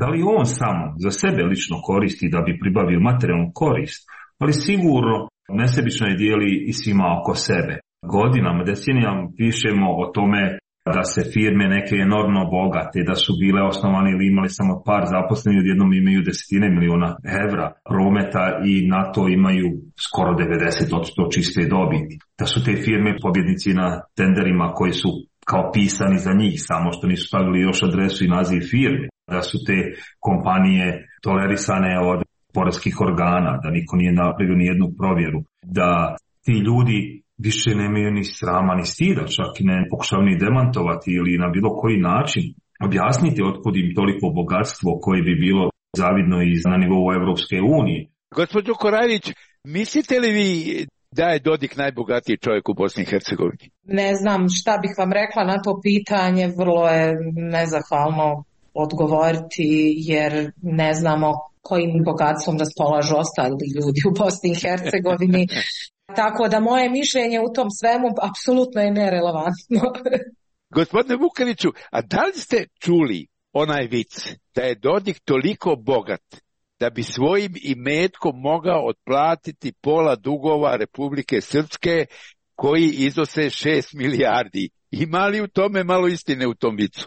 Da li on samo za sebe lično koristi da bi pribavio materijalnu korist, ali sigurno nesebično je dijeli i svima oko sebe. Godinama, decenijama pišemo o tome da se firme neke enormno bogate, da su bile osnovane ili imali samo par zaposlenih, odjednom imaju desetine miliona evra prometa i na to imaju skoro devedeset posto čiste dobiti. Da su te firme pobjednici na tenderima koji su kao pisani za njih, samo što nisu stavili još adresu i naziv firme. Da su te kompanije tolerisane od poreskih organa, da niko nije napravio ni jednu provjeru, da ti ljudi više nemaju ni srama ni stida, čak i ne pokušavaju ni demantovati ili na bilo koji način objasniti otkud im toliko bogatstvo koje bi bilo zavidno i na nivou Evropske unije. Gospođo Korajvić, mislite li vi da je Dodik najbogatiji čovjek u Bosni i Hercegovini? Ne znam šta bih vam rekla na to pitanje, vrlo je nezahvalno odgovoriti jer ne znamo kojim bogatstvom raspolažu ostali ljudi u Bosni i Hercegovini. Tako da moje mišljenje u tom svemu apsolutno je nerelevantno. Gospodine Vukeliću, a da li ste čuli onaj vic da je Dodik toliko bogat da bi svojim imetkom mogao otplatiti pola dugova Republike Srpske koji iznose šest milijardi? Ima li u tome malo istine u tom vicu?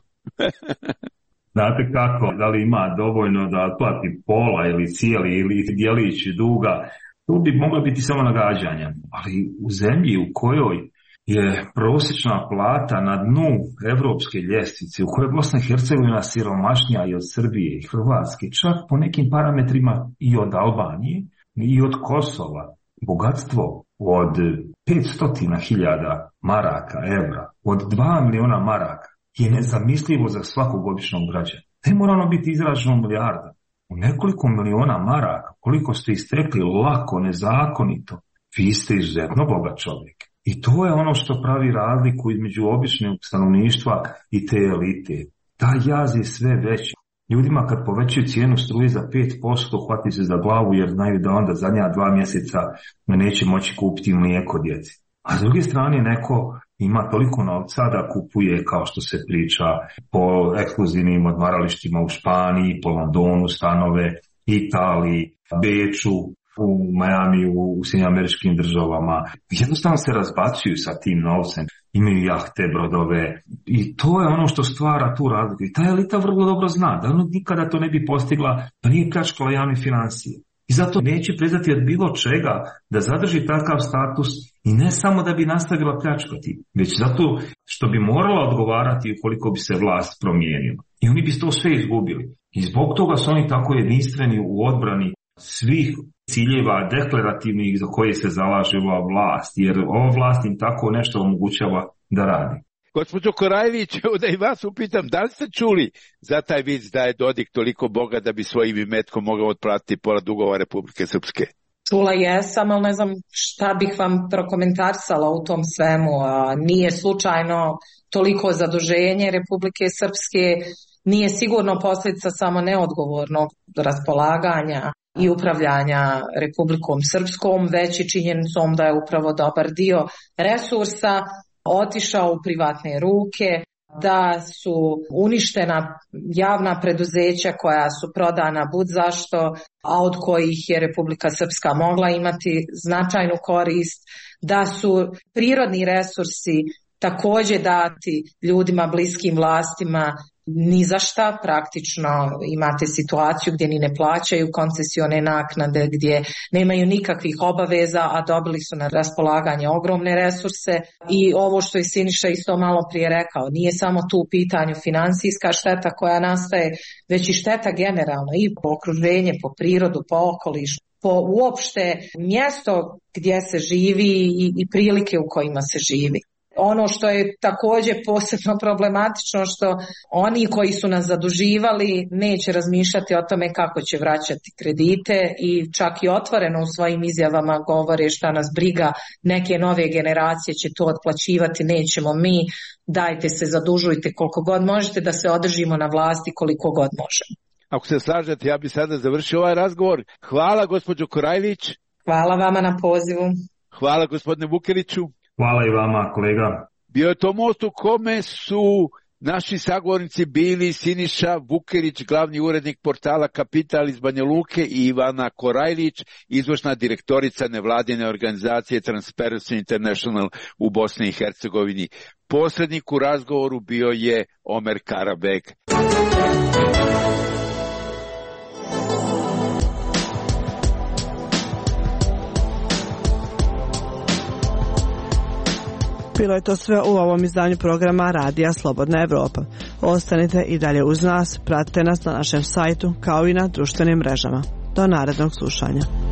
Znate kako, da li ima dovoljno da otplati pola ili cijeli ili dijelić duga? Tu bi moglo biti samo nagađanja, ali u zemlji u kojoj je prosječna plata na dnu evropske ljestvice, u kojoj je Bosna i Hercegovina siromašnija i od Srbije i Hrvatske, čak po nekim parametrima i od Albanije i od Kosova, bogatstvo od petsto hiljada maraka, evra, od dva miliona maraka je nezamislivo za svakog običnog građana. Ne mora ono biti izraženo milijarda. U nekoliko miliona maraka, koliko ste istekli lako, nezakonito, vi ste izuzetno bogat čovjek. I to je ono što pravi razliku između običnog stanovništva i te elite. Ta jaz je sve veći. Ljudima kad povećaju cijenu struje za pet posto, hvati se za glavu jer znaju da onda zadnja dva mjeseca neće moći kupiti mlijeko djeci. A s druge strane neko ima toliko novca da kupuje, kao što se priča, po ekskluzivnim odmaralištima u Španiji, po Londonu stanove, Italiji, Beču, u Miami, u Sjedinjenim Američkim Državama. Jednostavno se razbacuju sa tim novcem. Imaju jahte, brodove i to je ono što stvara tu razliku. I ta elita vrlo dobro zna da ono nikada to ne bi postigla da nije pljačkala javne financije. I zato neće priznati od bilo čega da zadrži takav status i ne samo da bi nastavila pljačkati, već zato što bi morala odgovarati ukoliko bi se vlast promijenila. I oni bi to sve izgubili. I zbog toga su oni tako jedinstveni u odbrani svih ciljeva deklarativnih za koje se zalaže ova vlast, jer ova vlast im tako nešto omogućava da radi. Gospođo Korajvić, da i vas upitam, da li ste čuli za taj vic da je Dodik toliko bogat da bi svojim imetkom mogao otplatiti pola dugova Republike Srpske? Čula jesam, ali ne znam šta bih vam prokomentarisala u tom svemu. Nije slučajno toliko zaduženje Republike Srpske, nije sigurno posljedica samo neodgovornog raspolaganja i upravljanja Republikom Srpskom, već i činjenicom da je upravo dobar dio resursa otišao u privatne ruke, da su uništena javna preduzeća koja su prodana bud zašto, a od kojih je Republika Srpska mogla imati značajnu korist, da su prirodni resursi također dati ljudima bliskim vlastima ni za šta, praktično imate situaciju gdje ni ne plaćaju koncesione naknade, gdje nemaju nikakvih obaveza, a dobili su na raspolaganje ogromne resurse. I ovo što je Siniša isto malo prije rekao, nije samo tu u pitanju financijska šteta koja nastaje, već i šteta generalno i po okruženje, po prirodu, po okolišu, po uopšte mjesto gdje se živi i, i prilike u kojima se živi. Ono što je također posebno problematično, što oni koji su nas zaduživali neće razmišljati o tome kako će vraćati kredite i čak i otvoreno u svojim izjavama govore šta nas briga, neke nove generacije će to otplaćivati, nećemo mi, dajte se zadužujte koliko god možete da se održimo na vlasti koliko god možemo. Ako se slažete, ja bih sada završio ovaj razgovor. Hvala gospođo Korajvić. Hvala vama na pozivu. Hvala gospodine Vukeliću. Hvala i vama, kolega. Bio je to most u kome su Naši sagovornici bili Siniša Vukelić, glavni urednik portala Kapital iz Banja Luke, i Ivana Korajlić, izvršna direktorica nevladine organizacije Transparency International u Bosni i Hercegovini. Posrednik u razgovoru bio je Omer Karabeg. Bilo je to sve u ovom izdanju programa Radija Slobodna Evropa. Ostanite i dalje uz nas, pratite nas na našem sajtu kao i na društvenim mrežama. Do narednog slušanja.